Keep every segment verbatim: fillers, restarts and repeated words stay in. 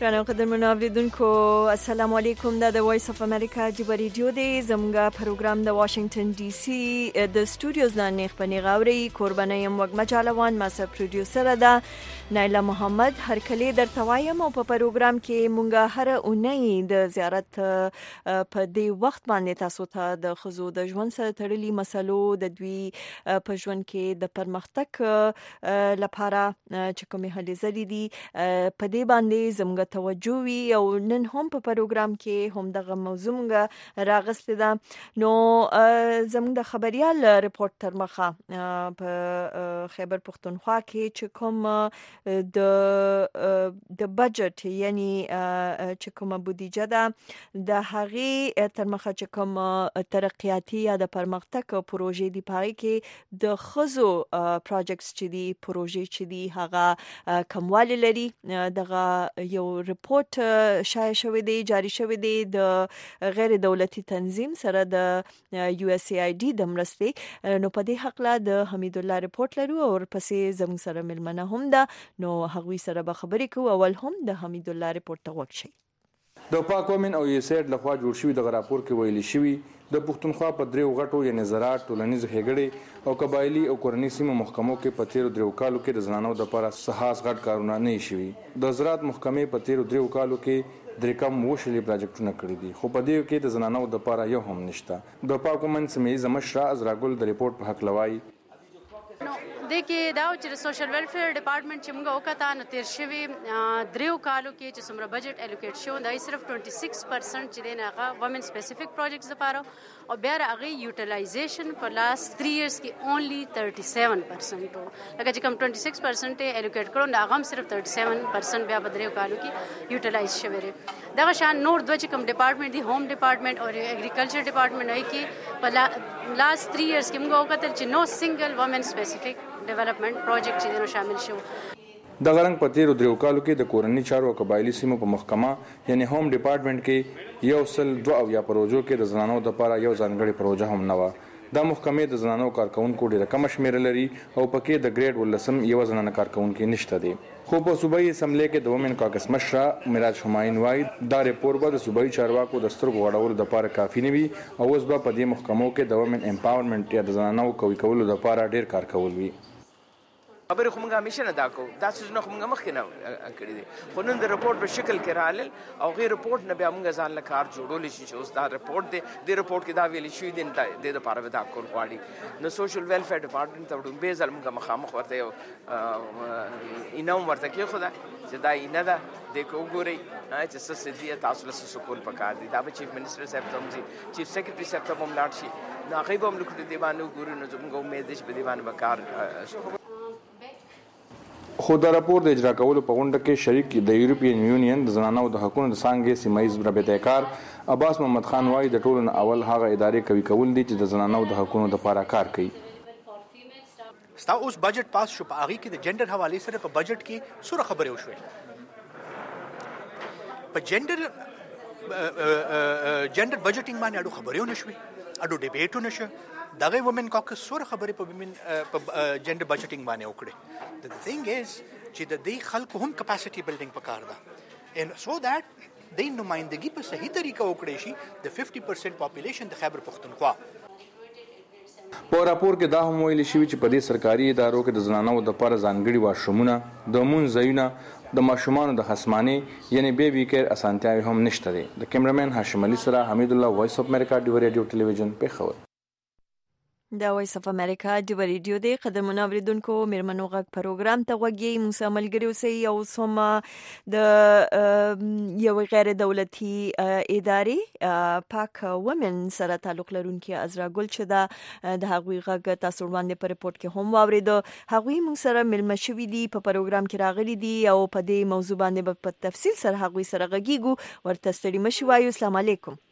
ګرانو قدرمنو اوریدونکو السلام علیکم. دا د وایس اف امریکا جبر ریډیو دی. زموږه پروګرام د واشنگټن ډي سي د سټوډیوز نه نه خپنی غاوري قربانه يم وګ مجالوان ما سره پروډوسر ده نایلا محمد. هر کله درته وایم او په پروګرام کې مونږه هر اونۍ د زیارت په دې وخت باندې تاسو ته د خزو د ژوند سره تړلي مسلو د دوی په ژوند کې د پرمختګ لپاره چې کومه هلې زلي دي په دې باندې زموږ توجه وي او نن هم په پروګرام کې هم دغه موضوع موږ راغستې ده. نو زموږ د خبريال ریپورت تر مخه په خیبر پختونخوا کې چې کوم د د بجټ یعنی چې کومه بودیجه ده د هغه تر مخه چې کوم ترقیاتي یا د پرمختګ پروژې دی پای کې د خزو پروجیکټس چې دی پروژې چې دی هغه کموالی لري. دغه یو ریپورت شایع شوی دی جاری شوی دی د غیر دولتي تنظیم سره د یو اس ای آی ډي د مرستې. نو په دې حق لا د حمید الله ریپورت لرو او پسې زموږ سره ملمنه هم ده نو هغوی سره به خبرې کوو. اول هم د حمید الله ریپورت ته وګورئ. د پاک ومن او یسید لخوا جوړ شوی د راپور کې ویل شوی د پښتونخوا په دریو غټو یعنی زراعت ټولنیز هګړې او قبایلی او کورنی سیمو محکمو کې په تیرو دریو کالو کې د زنانو د لپاره سخاص غټ کارونه نه شوي. د زراعت محکمې په تیرو دریو کالو کې درې کم وشلي پروجیکټونه کړی دي خو په دې کې د زنانو د لپاره یو هم نشته. د پاک ومن سیمې مشره ازراګل د ریپورت په حق لوي د کې دا چې سوشل ویلفیر ډپارټمنټ چې موږ وکړه نو تیر شوی دریو کالو کې چې څومره بجټ الوکیټ شو دا صرف छब्बीस परसेंट چې دی هغه وومن سپیسیفیک پروجیکټس لپاره او بیا هغه یوټیلایزیشن په لاست تھری ایئرز کې اونلی सैंतीस परसेंट وو. لکه چې کوم छब्बीस परसेंट الوکیټ کړو نو هغه صرف सैंतीस परसेंट بیا په دریو کالو کې یوټیلایز شوی دی. دغه شان نور دوه چې کوم ډپارټمنټ دی هوم ډپارټمنټ او اګریکلچر ډپارټمنټ هي کې په لاست تھری ایئرز کې موږ وکړل چې نو سنگل وومن سپیسیفیک ډیولپمنٹ پروجیکټ چې دنو شامل شو. د غرنګ په تیرو دریو کالو کې د کورنی چارو او قبایلی سیمو په محکمه یعنی هوم ډپارټمنټ کې یو سل دوه او یا پروژو کې د زنانو لپاره یو ځانګړي پروژه هم نه و. د محکمې د زنانو کارکونکو ډیره کم شمیر لري او پکې د ګریډ ولسم یو زنانه کارکونکو نشته دي. خو په صوبایي اسمبلی کې د وومن کاکس مشره میراج همایون وایي دا ریپورت به د صوبایي چارواکو د سترګو غړولو لپاره کافي نه وي او اوس به په دې محکمو کې د وومن امپاورمنټ یا د زنانو قوي کولو لپاره ډیر کار کول وي. خبرې خو موږ همیشه نه دا کوو دا څه خو موږ مخکې نه کړي دي خو نن د رپورټ په شکل کې رالل او غیر رپورټ نه بیا موږ ځان له کار جوړولی شي چې اوس دا رپورټ دی د رپورټ کې دا ویلي شوي دي د دې دپاره دا کول غواړي. نو سوشل ویلفیر ډپارټمنټ ته ډومبې ځل موږ مخامخ ورته یو انعام ورته کېښوده چې دا اینه ده دې کې وګورئ چې څه څه دي تاسو له څه کول پکار دي. دا به چیف منسټر صاحب ته هم ځي چیف سیکرټري صاحب ته هم لاړ شي نو هغوی به هم لکه دې باندې وګوري نو زموږ امید دی چې په دې باندې به کار. خو دا راپور د اجرا کولو په غونډه کې شریک د یورپین یونین د زنانو د حقوقو د څانګې سیمایي رابطې کار عباس محمد خان وایي د ټولو اول هغه ادارې کوي کول دي چې د زنانو د حقوقو لپاره کار کوي. ستا اوس بجټ پاس شو په هغه کې د جندر حواله سره په بجټ کې څوره خبرې وشوي په جندر جندر بجټینګ باندې اډو خبرې ونشوي اډو ډیبیټ ونشو دغه وومن کاکس سور خبرې په وومن په جندر بجټینګ باندې وکړي. د ثینګ از چې د دې خلکو هم کپاسټي بلډینګ پکار ده ان سو دیٹ د نمائندګي په صحیح طریقه وکړي شي د पचास percent پاپولیشن د خیبر پختونخوا. په راپور کې دا هم ویل شوی چې په دې سرکاري ادارو کې د زنانو د لپاره ځانګړي واشرومونه د مون ځایونه د ماشومانو د خصمانې یعنی بیبي کیر اسانتیاوي هم نشته دي. د کیمرمن هاشم علي سره حمید الله وایس اف امریکا ډیو ریډیو ټلویزیون په خبر. دا وایس اف امریکا د ریډیو دی. قدرمنو اوریدونکو میرمنو غږ پروګرام ته وګورئ. موږ ملګری اوسئ او سم د یو غیر دولتي ادارې پاک وومن سره تعلق لرونکي ازراګل چې دا د هغوی غږ تاسو وړاندې په ریپورت کې هم واورید. هغوی موږ سره ملمه شوي دي په پروګرام کې راغلي دي او په دې موضوع باندې په تفصیل سره هغوی سره غږیږو. ورته ستړي مشئ وایو. السلام علیکم.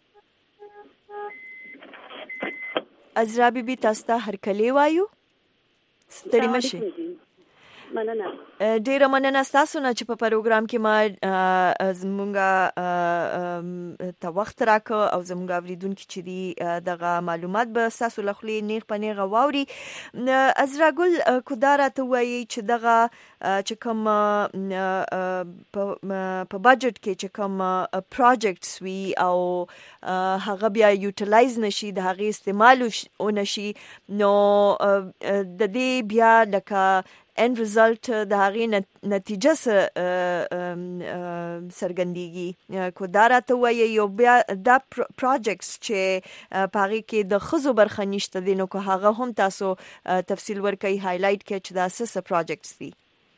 ازرا بیبي تاسو ته هرکلی وایو. ستړي مشئ. مننه. ډیره مننه تاسو نه چې په پروګرام کې ما زمونږه ته وخت راکړ او زموږ اوریدونکو چې دی دغه معلومات به تاسو له خپل نیغ په نیغه واوري. عذرا ګل کودارا ته وایي چې دغه چې کوم په بجټ کې چې کوم پروجیکټس وي او هغه بیا یوټیلایز نشي د هغه استعمال ونشي نو د دې بیا لکه end result د هغې نتیجه څرګندېږي. کودارا ته وایي یو بیا دا پروجیکټس چې په هغې کې د ښځو برخه نشته دی نو که هغه هم تاسو تفصیل ورکوي هایلایټ کړئ چې دا څه څه پروجیکټس دي.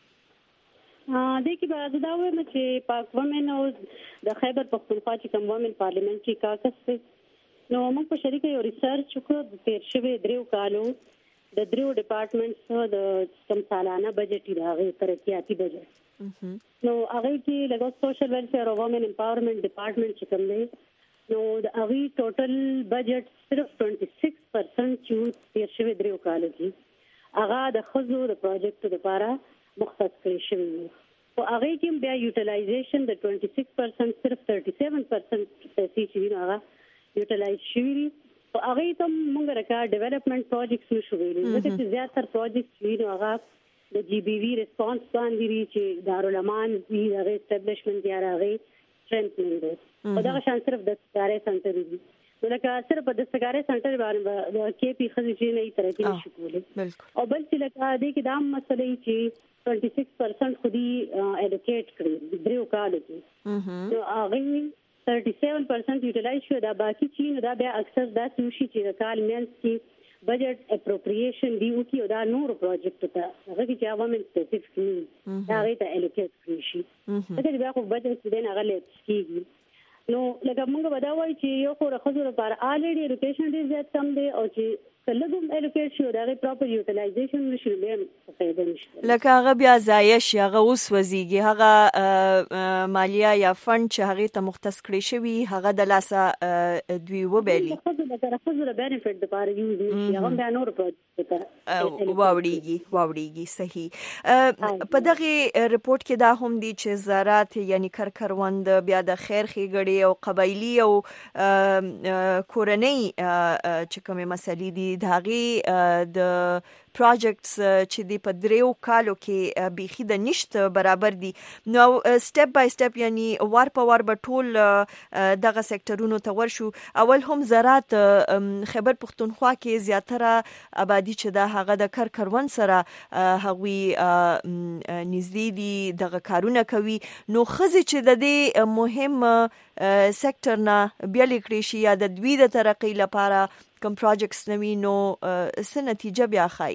دې کې به زه دا وایم چې پاک ومن او د خیبر پښتونخوا چې کوم ومن پارلیمنټري کاکس دی نو موږ په شریکه یو ریسرچ وکړو د تیر شوي دریو کالو د دریو ډپارټمنټس د کوم سالانه بجټ دی هغه ترقیاتي بجټ نو هغه کې لګو سوشل ویلفیر او وومن امپاورمنت ډپارټمنټ چې کوم دی نو د هغه ټوټل بجټ صرف چھبیس پرسنټ چې تیر شوي دریو کالو کې هغه د خزو د پروجیکټ لپاره مختص کړی شوی و او هغه کې بیا یوټیلایزیشن د چھبیس پرسنټ صرف سیاسی پرسنټ پیسې چې هغه یوټیلایز شوی او هغه ته موږ راکا ډیولپمنٹ پروجیکټس نشو ویلي ځکه چې زیاتره پروجیکټس وینو هغه د جی بی وی ریسپانس باندې لري چې دارالمان دی هغه اسټابلیشمنت یا هغه سترنثنګ دی او دا شان صرف د سکارې سنټر دی لکه صرف د سکارې سنټر باندې د کې پی خزي چې نه ترقی نشو کولی او بل چې لکه دې کې دا مسله چې چھبیس پرسنټ خودي اډوکیټ کړی دریو کال کې نو هغه سیمتیس پرسنټ یوټیلایز شو دا باقي چې دا بیا اکثر دا سوشي چې کال مینس کې بجټ اپروپریشن دی او کې دا نور پروجیکټ ته هغه چې عوامل سپیسیفیک نه دا غي ته الیکټ کړی شي دا بیا خو بجټ دې نه غلط کیږي نو لکه موږ بداوي چې یو خو راخذو لپاره الریډي ایډوکیشن ډیر زیات کم دی او چې کلهګم الیکټ شو دا غي پراپر یوټیلایزیشن نشي به فائدہ نشته لکه هغه بیا ضایع شي هغه اوس وزيږي هغه مالیه یا فند چې هغه ته مختص کړی شوی هغه د لاسه دوی وبېلي راخذو د بینیفټ لپاره یوز نشي هغه بیا نور پروجیکټ واوړيږي واوړيږي صحیح. په دغه رپورت کې دا هم دي چې زراعت یعنی کرکروند بیا د خیر ښېګړې او قبایلی او کورنۍ چې کومه مسلې دي د هغې د پروجیکټس چې دی په دریو کالو کې بیخي د نشت برابر دي نو سټپ بای سټپ یعنی وار په وار به ټول دغه سکتورونو ته ورشو. اول هم زراعت خیبر پښتونخوا کې زیاتره آبادی چې دا هغه د کرکروند سره هغوی نږدې دي دغه کارونه کوي نو ښځې چې د دې مهم سکتور نه بیل کړي شي یا د دوی د ترقۍ لپاره کوم پروجیکټس نوي نو څه نتیجه بیا ښایي.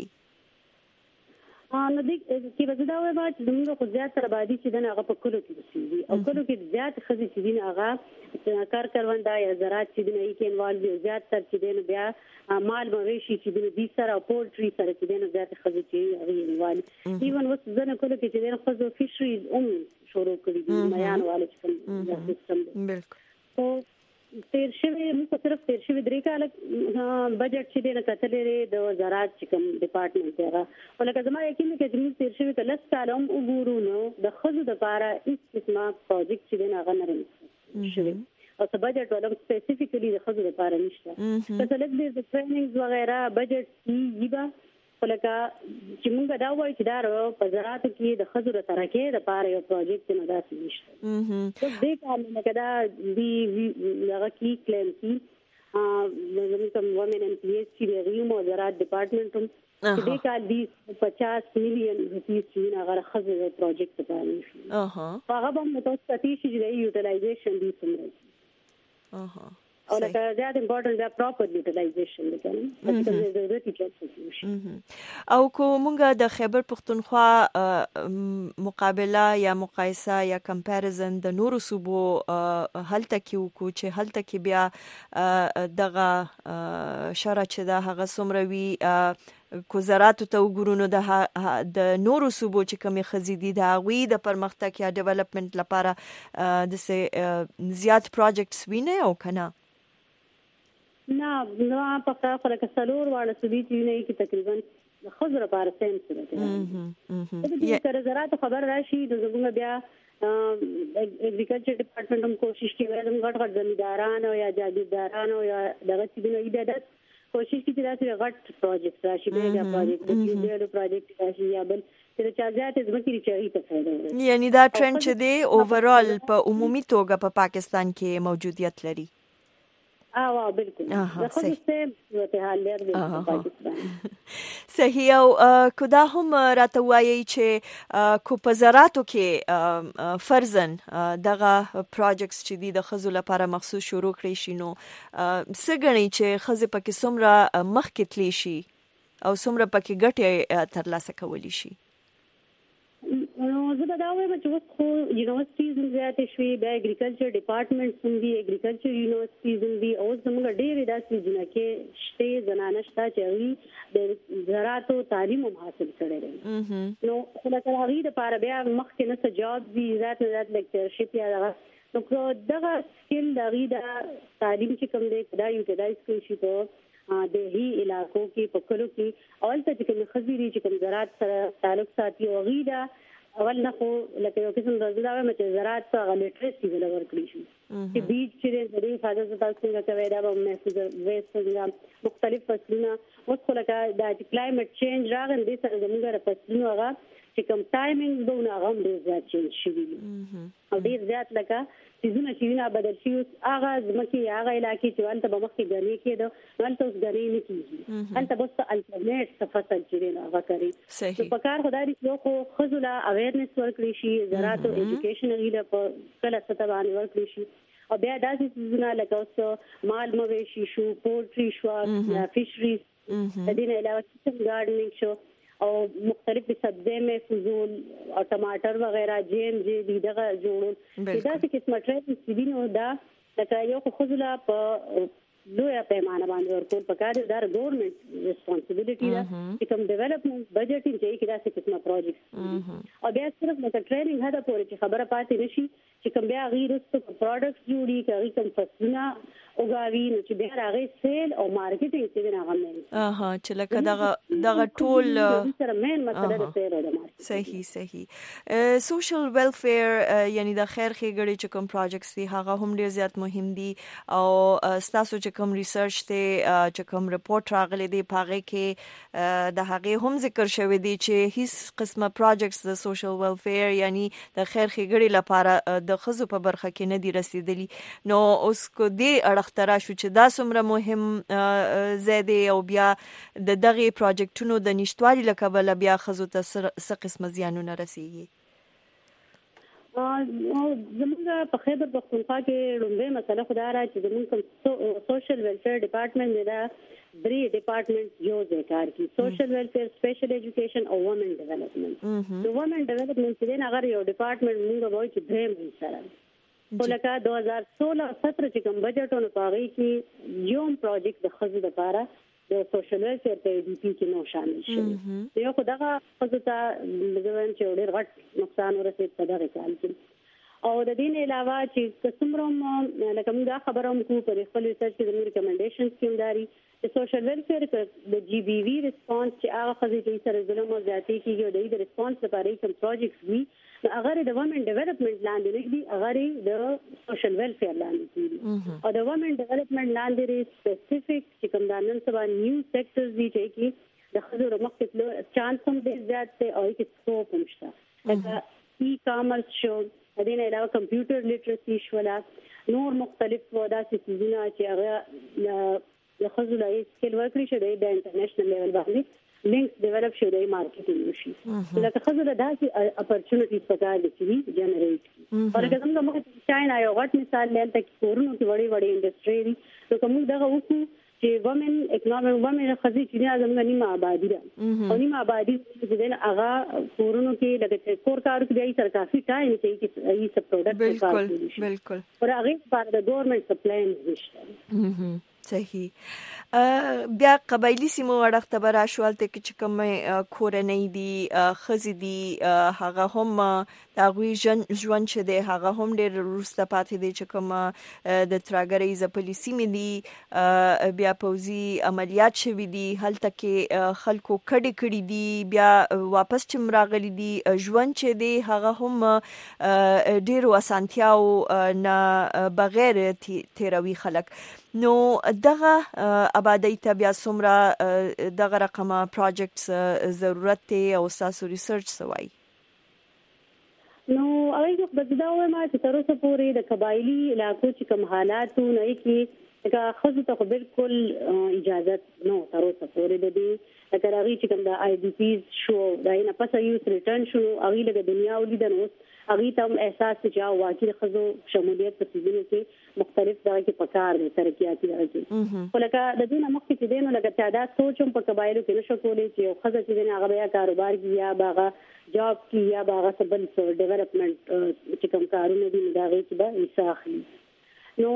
نو دې کې وځدا وای چې موږ خو زیاتره آبادی چې دغه په کلو کې اوسېږي او کلو کې زیات ښځې چې دین هغه کار کروند یا زراعت چې دین یې کې انوالو دي زیات تر چې دین بیا مال مویشي چې دین دي سره پولټري سره چې دین زیات ښځې چې هغه انوالو ایون وس ځنه کلو کې چې دین ښځو فشریز هم شروع کړی دي میان والے چې سیستم بالکل تیر شوی موږ صرف تیر شوی درې کال بجټ چې دنه کتلې د وزارت چې کوم ډپارټمنټ هغه ولکه زما یقین دی چې موږ تیر شوی کله ستالم وګورو نو د خزو د لپاره هیڅ قسمه پروجیکټ چې دنه هغه نه شوی او څه بجټ ولوم سپیسیفیکلی د خزو لپاره نشته مثلا د ټریننګز وغیرہ بجټ یبا ولکه چې موږ دا وایو چې دا په زراعت کې د خزو د ترقۍ لپاره یو پروجیکټ نه داسې نشته نو دې کار نه کدا دی هغه کې کلیم کی زموږ کوم وومن ام پی ایس چې دی مو زراعت ډپارټمنټ هم دې کال دی پچاس میلیون روپیس چې هغه خزو د پروجیکټ لپاره نشي هغه به متوسطي شي د یوټیلایزیشن دی څومره اها او لکه زیات امپورټنت دا پراپر یوټیلایزیشن وکړي او کو مونږ د خیبر پښتونخوا مقابله یا مقایسه یا کمپیریزن د نورو صوبو هلته کې وکړو چې هلته کې بیا دغه شرع چې دا هغه څومره وي کو زراعت ته وګورو نو د نورو صوبو چې کومې ښځې دي د هغوی د پرمختګ یا ډیولپمنټ لپاره داسې زیات پروجیکټس وي نه او که نه نه نو په خاطر کې څلور واړه سودي چې نه کې تقریبا خزر لپاره سیم سره ده چې تر زراعت خبر راشي د زموږ بیا اګریکلچر ډپارټمنټ هم کوشش کوي زموږ غټ غټ زمینداران او یا جاګیرداران او یا دغه څه دي نو دا کوشش کوي چې دا غټ پروجیکټ راشي میگا پروجیکټ د ډیولو پروجیکټ راشي یا بل چې چا ځات زمکې چې ته فائدہ ورکړي. یعنی دا ټرند چې دی اوورال په عمومي توګه په پاکستان کې موجودیت لري. اه بالکل د خو څه وته حال لري په پاکستان. صحیح. او کدا هم راته وایي چې کو په زراعتو کې فرزن دغه پروجیکټس چې دي د خزو لپاره مخصوص شروع کړی شي نو سګنی چې خزه پکې څومره مخکې تلی شي او څومره پکې ګټه ترلاسه کولی شي. نو زه دا وایم چې اوس خو یونیورسيټیز هم زیاتې شوي بیا اګریکلچر ډپارټمنټس هم دي اګریکلچر یونیورسيټیز هم دي اوس زموږ ډېرې داسې ځینې کې شته زنانه شته چې هغوی د زراعتو تعلیم هم حاصل کړی دی نو خو لکه هغوی دپاره بیا مخکې نه څه جاب وي زیات نه زیات لیکچرشپ یا دغه نو که دغه سکل د هغوی د تعلیم چې کوم دی دا یوټیلایز کړی شي په دهي علاقو کې په کلو کې اول ته چې کوم ښځې دي چې کوم زراعت سره تعلق ساتي او هغوی دا اول نه خو لکه یو قسم د زړه وایم چې زراعت څخه لیټریسي ولور کړی شي چې بیج چې د دې حفاظت تاسو څنګه کوي دا به محفوظ وېست مختلف فصلونه اوس خو لکه د کلایمټ چینج راغلی دی سره زموږ فصلونه هغه چې کوم ټایمینګ دونه هغه ډېر زیات چینج شوي او ډېر زیات لکه سیزونه چې نه بدل شي اوس هغه ځمکې هغه علاقې چې هلته به مخکې ګرمي کېده هلته اوس ګرمي نه کېږي هلته بس الټرنیټ څه فصل چې دی نو هغه کوي نو په کار خو دا دي چې خو ښځو له اویرنس ورکړي شي زراعت او ایجوکیشن هغوی له په کله سطح باندې ورکړي شي او بیا داسې څیزونه لکه اوس مال مویشي شو پولټري شوه فشریز د دې نه علاوه کچن ګارډنینګ شو او مختلف سبزی میں فضول او ټماټر وغیرہ جیم جی دغه جوړول دا چې قسمه ټریډ چې دینو دا لکه یو خو خزله په لوی پیمانه باندې ورکول پکاره دا ګورنمنت responsibility ده چې کوم ډیولپمنٹ بجټینګ چې کې داسې قسمه پروجیکټ او بیا صرف لکه ټریننګ هدا پورې چې خبره پاتې نشي چې کوم بیا غیر ست پروډکټس جوړي کوي کوم فصلونه اوګاوی نو چې بیا راغی سیل او مارکیټینګ چې نه غمه اها چې لکه دغه دغه ټول سره مین مسله ده سیل او د مارکیټ صحیح صحیح سوشل ویلفیر یعنی د خیر ښېګړې چې کوم پروجیکټس دي هغه هم ډېر زیات مهم دي او ستاسو چې کوم ریسرچ ته چې کوم رپورت راغلی دی پاغه کې د هغه هم ذکر شوی دی چې هیڅ قسمه پروجیکټس د سوشل ویلفیر یعنی د خیر ښېګړې لپاره د خزو په برخه کې نه دي رسیدلی نو اوس کو دی اړخترا شو چې دا څومره مهم زیاده او بیا د دغه پروجیکټونو د نشټوالي لکبل بیا خزو ته څه قسمه زیانونه رسیږي. زموږ په خیبر پختونخوا کې لومړی مسله خدا را چې زموږ کوم سوشل ویلفیر ډپارټمنټ دی دا درې ډپارټمنټ یو ځای کار کوي سوشل ویلفیر سپیشل ایجوکیشن او وومن ډیولپمنٹ نو وومن ډیولپمنٹ چې نه هغه یو ډپارټمنټ موږ وایو چې دریم سره ولکه دو هزار سولہ سترہ چې کوم بجټونو پاغي کې یو پروجیکټ د خزو لپاره د سوشل ویلفیر په ډي پی کې نو شامل شي یو خدغه خزو ته لږ چې ډېر غټ نقصان ورسېد په دغه کال کې او د دې علاوه چې قسمروم لکه موږ خبروم کو په خپل ریسرچ کې د ریکمنډیشنز کې داري چې سوشل ویلفیر د جی بی وی ریسپانس چې هغه خزو چې سره ظلم او زیاتی کیږي د دې ریسپانس لپاره کوم پروجیکټس وي اگر د وومن ډیولپمنٹ لاندې لګي اگر د سوشل ویلفیر لاندې کیږي او د وومن ډیولپمنٹ لاندې ری سپیسیفیک چې کوم د نن سبا نیو سیکټرز دي چې کې د خزو مختلف چانس هم ډیر زیات دي او کې سکوپ هم شته لکه ای کامرس شو د دې نه علاوه کمپیوټر لیټرسي شولا نور مختلف داسې څیزونه چې هغه د خزو لای سکل ورکړي شوی د انټرنیشنل لیول باندې لینکس ډیولپ شوی دی مارکیټینګ وشي لکه خزو د داسې اپورچونټیز پکار دي چې جنریټ او لکه څنګه موږ چاینا یو غټ مثال لته کې کورونو کې وړي وړي انډستری دي نو کوم دغه وکړو چې وومن اکونومي وومن خزي چې زموږ نیمه آبادی ده او نیمه آبادی چې دغه هغه کورونو کې لکه کور کار کې دی سره کافي ټایم چې هیڅ پروډکټ بالکل بالکل پر هغه پر د ګورنمنت سپلاین نشته صحیح. بیا قبایلی سیمو اړخ ته به راشو، هلته کې چې کومې کورنۍ دي ښځې دي هغه هم د هغوی ژوند چې دی هغه هم ډېر وروسته پاتې دی، چې کومه د ترهګرۍ ځپلې سیمې دي، بیا پوځي عملیات شوي دي، هلته کې خلکو کډې کړي دي، بیا واپس چې راغلي دي، ژوند چې دی هغه هم ډېرو اسانتیاو نه بغیر تیروي خلک. نو دغه آبادی ته بیا څومره دغه رقمه پروجیکټس ضرورت دی او ستاسو ریسرچ څه وایي؟ نو هغه به دا وایم چې تر اوسه پورې د قبایلی علاقو چې کوم حالات نه کې دا خصوصا ته بالکل اجازه نو تر اوسه پورې د دې اگر هغه چې کوم د آی ډی پیز شو دا نه پس یو ریټرن شو هغه له دنیا ولیدل اوس هغه ته احساس چې واقعي خزو شمولیت په سیمه کې مختلف ډول کې پکار دي ترقیاتي راځي. ولکه د دې نه مخکې چې دینو لکه تعداد سوچم په قبایلو کې نشو کولای چې خزه چې نه هغه یا کاروبار کې یا باغه جاب کې یا باغه سبل ډیولپمنٹ چې کوم کارونه دي دا غي چې به وساخلي. نو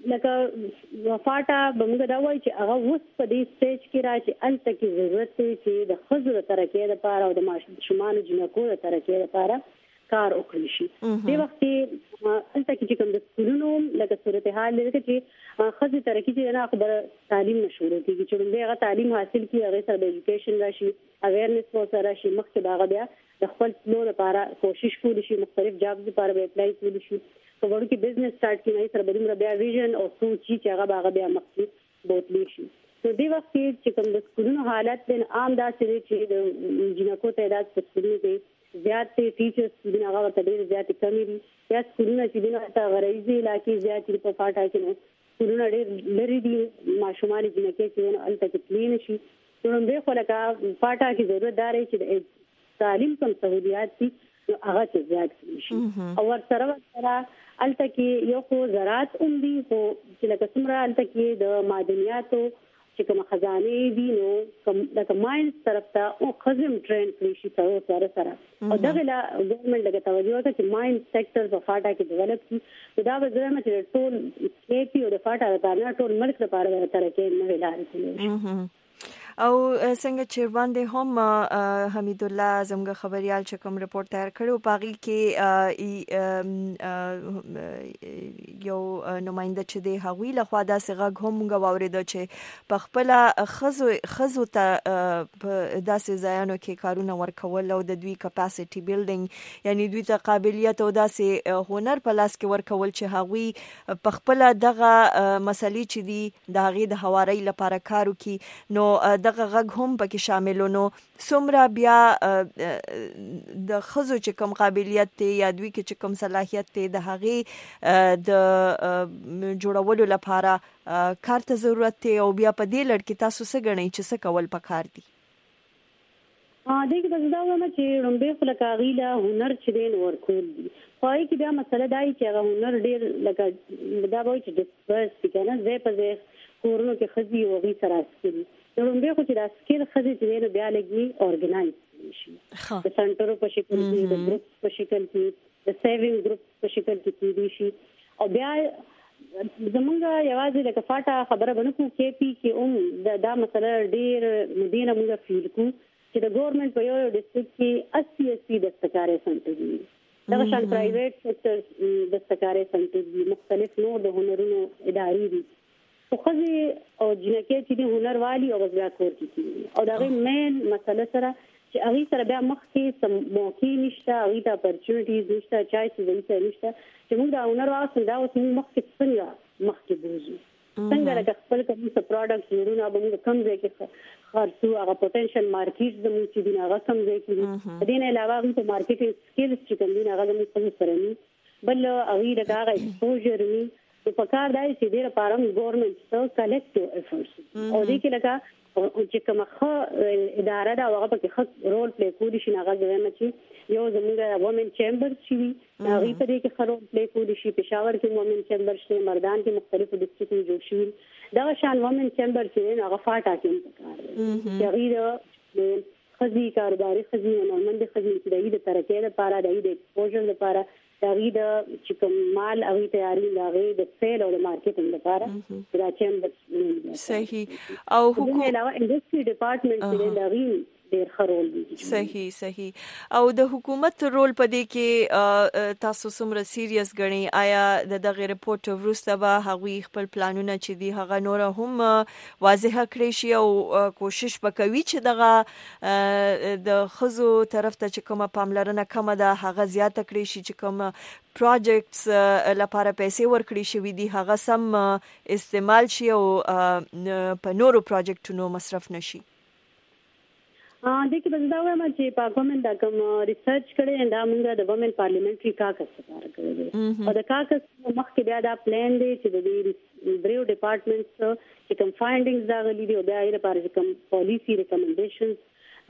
لکه وفاټه بمګه دا وایي چې هغه وس په دې سټیج کې راځي الته کې ضرورت دی چې د خزو ترقیه لپاره او د ماشومان جنکو ترقیه لپاره کار وکړي شي. د وخت الته کې کوم د سکولونو لکه صورتحال لري چې خزي ترقی چې نه خبر تعلیم مشوره کیږي چې موږ هغه تعلیم حاصل کړي هغه سره د ایجوکیشن راشي اویرنس وو راشي مخکې باغ بیا د خپل نو لپاره کوشش کولی شي مختلف جابز لپاره به اپلای کولی شي په وړو کې بزنس سٹارټ کړي سره بدوم بیا ویژن او سوچ چې هغه باغ بیا مخکې بوتلی شي. نو د وخت چې کوم د سکولونو حالت د عام داسې چې د جنکو تعداد په سکولونو کې زیات دي، ټیچرز چې هغه ورته ډېر زیات کمی دي، یا سکولونه چې دغه ته غریزي علاقې زیات دي په فاټا کې نو سکولونه ډېر لري دي ماشومان جنکې چې الته کې پلین شي. نو به خو لکه فاټا کې ضرورت داري چې تعلیم کوم سہولیات دي هغه چې زیات شي او ورسره ورسره الته کې یو خو زراعت هم دي خو چې لکه څومره الته کې د معدنیاتو چې کوم خزانه دي نو کوم د ماینز طرف ته او خزم ټرین کړی شي تاسو سره سره او دغه لا ګورنمنت لګه توجه وکړي چې ماین سېکټر په فاټا کې ډیولپ شي دا به زما چې ټول کېپی او د فاټا لپاره ټول ملک لپاره ترکه نه ویلای شي. او څنګه چې باندې هم حمید الله زموږ خبريال چې کوم رپورت تیار کړو پاغي کې یو نماینده چې دی هغوی له خوا داسې غږ هم غواړي چې په خپل خزو خزو ته په داسې ځایانو کې کارونه ورکول او د دوی کپاسټي بیلډینګ یعنی دوی ته قابلیت او داسې هنر په لاس کې ورکول چې هغوی په خپل دغه مسلې چې دی د هغې د هوارۍ لپاره کار وکړي. نو دغه غږ هم پکې شاملونو څومره بیا د خزو چې کوم قابلیت دی یا دوی کې چې کوم صلاحیت دی د هغې د جوړولو لپاره کار ته ضرورت دی او بیا په دې لړ کې تاسو څه ګڼئ چې څه کول پکار دي؟ دغه د دا وایم چې رومبه خلک غیله هنر چې دین ورکول دي پای کې بیا مسله دای چې هغه هنر ډیر لکه دا وایي چې ډیسپرس کنه زه په ځای کورونو کې خزي او غي سره اسکري رومبه خو چې دا سکیل خزي چې دین بیا لګي اورګنایز شي د سنټرو په شکل کې د ګروپ په شکل کې د سیوینګ ګروپ په شکل کې کېدي شي او بیا زمونږ یوازې لکه فاټا خبره بنکو کې پی کې اوم دا مسله ډیر مدینه موږ فیل کو چې د ګورنمنت په یو ډیسټریکټ کې اسی اسی دستکارې سنټر دي دا شان پرایویټ سېکټر دستکارې سنټر دي مختلف نور د هنرونو ادارې دي خو خزي او جنکې چې د هنر والی او غزا کور کې او دا غي مین مسله سره چې هغه سره بیا مخ کې سم موقع نشته هغه ته اپورچونټیز نشته چای څه نشته نشته چې موږ د هنر واسه دا اوس مخ کې څنګه مخ کې بوزو څنګه لکه خپل کوم څه پروډکټ جوړونه به موږ کم ځای کې خرڅو هغه پوتنشل مارکیټ زموږ چې دی هغه کم ځای کې د دې نه علاوه هم په مارکیټینګ سکلز چې کوم دی هغه موږ سره نه بل هغه د هغه ایکسپوژر ني په کار دی چې د لپاره ګورنمنت سره کلیکټیو افورټس او دې کې لکه چې کومه ښه اداره دا هغه په کې ښه رول پلی کولی شي هغه ځای چې یو زموږ وومن چیمبر شي هغه په دې کې ښه رول پلی کولی شي پېښور کې وومن چیمبر شته مردان کې مختلفو ډیسټریکټونو جوړ شوي دا شان وومن چیمبر چې هغه فاټا کې کار کوي چې هغه خزي کاروباري خزي او نورمند خزي چې د ترقۍ لپاره د ایکسپوژر لپاره دغه د چې کوم مال او تیاری دغه د سیل او د مارکیټینګ لپاره دا چیمبر صحیح او حکومت علاوه انډستری ډپارټمنټ چې دغه ډیر خرول دي. صحیح صحیح او د حکومت رول په دې کې تاسو څومره سیریس غني؟ آیا د دغه ریپورت وروسته به هغوی خپل پلانونه چې دي هغه نور هم واضح کړی شي او کوشش وکوي چې دغه د خزو طرف ته چې کومه پاملرنه کمه ده هغه زیاته کړی شي، چې کومه پروجیکټس لپاره پیسې ورکړي شوي دي هغه سم استعمال شي او په نورو پروجیکټونو مصرف نشي؟ ا دې کې بل دا وایم چې په ګورنمنت دا کوم ریسرچ کړي دا موږ د ګورنمنت پارلیمنټري کاکس لپاره کړی او د کاکس مخکې بیا دا پلان دی چې د دریو ډپارټمنټس چې کوم فایندینګز دا غلي دي او بیا یې لپاره کوم پالیسی ریکمنډیشنز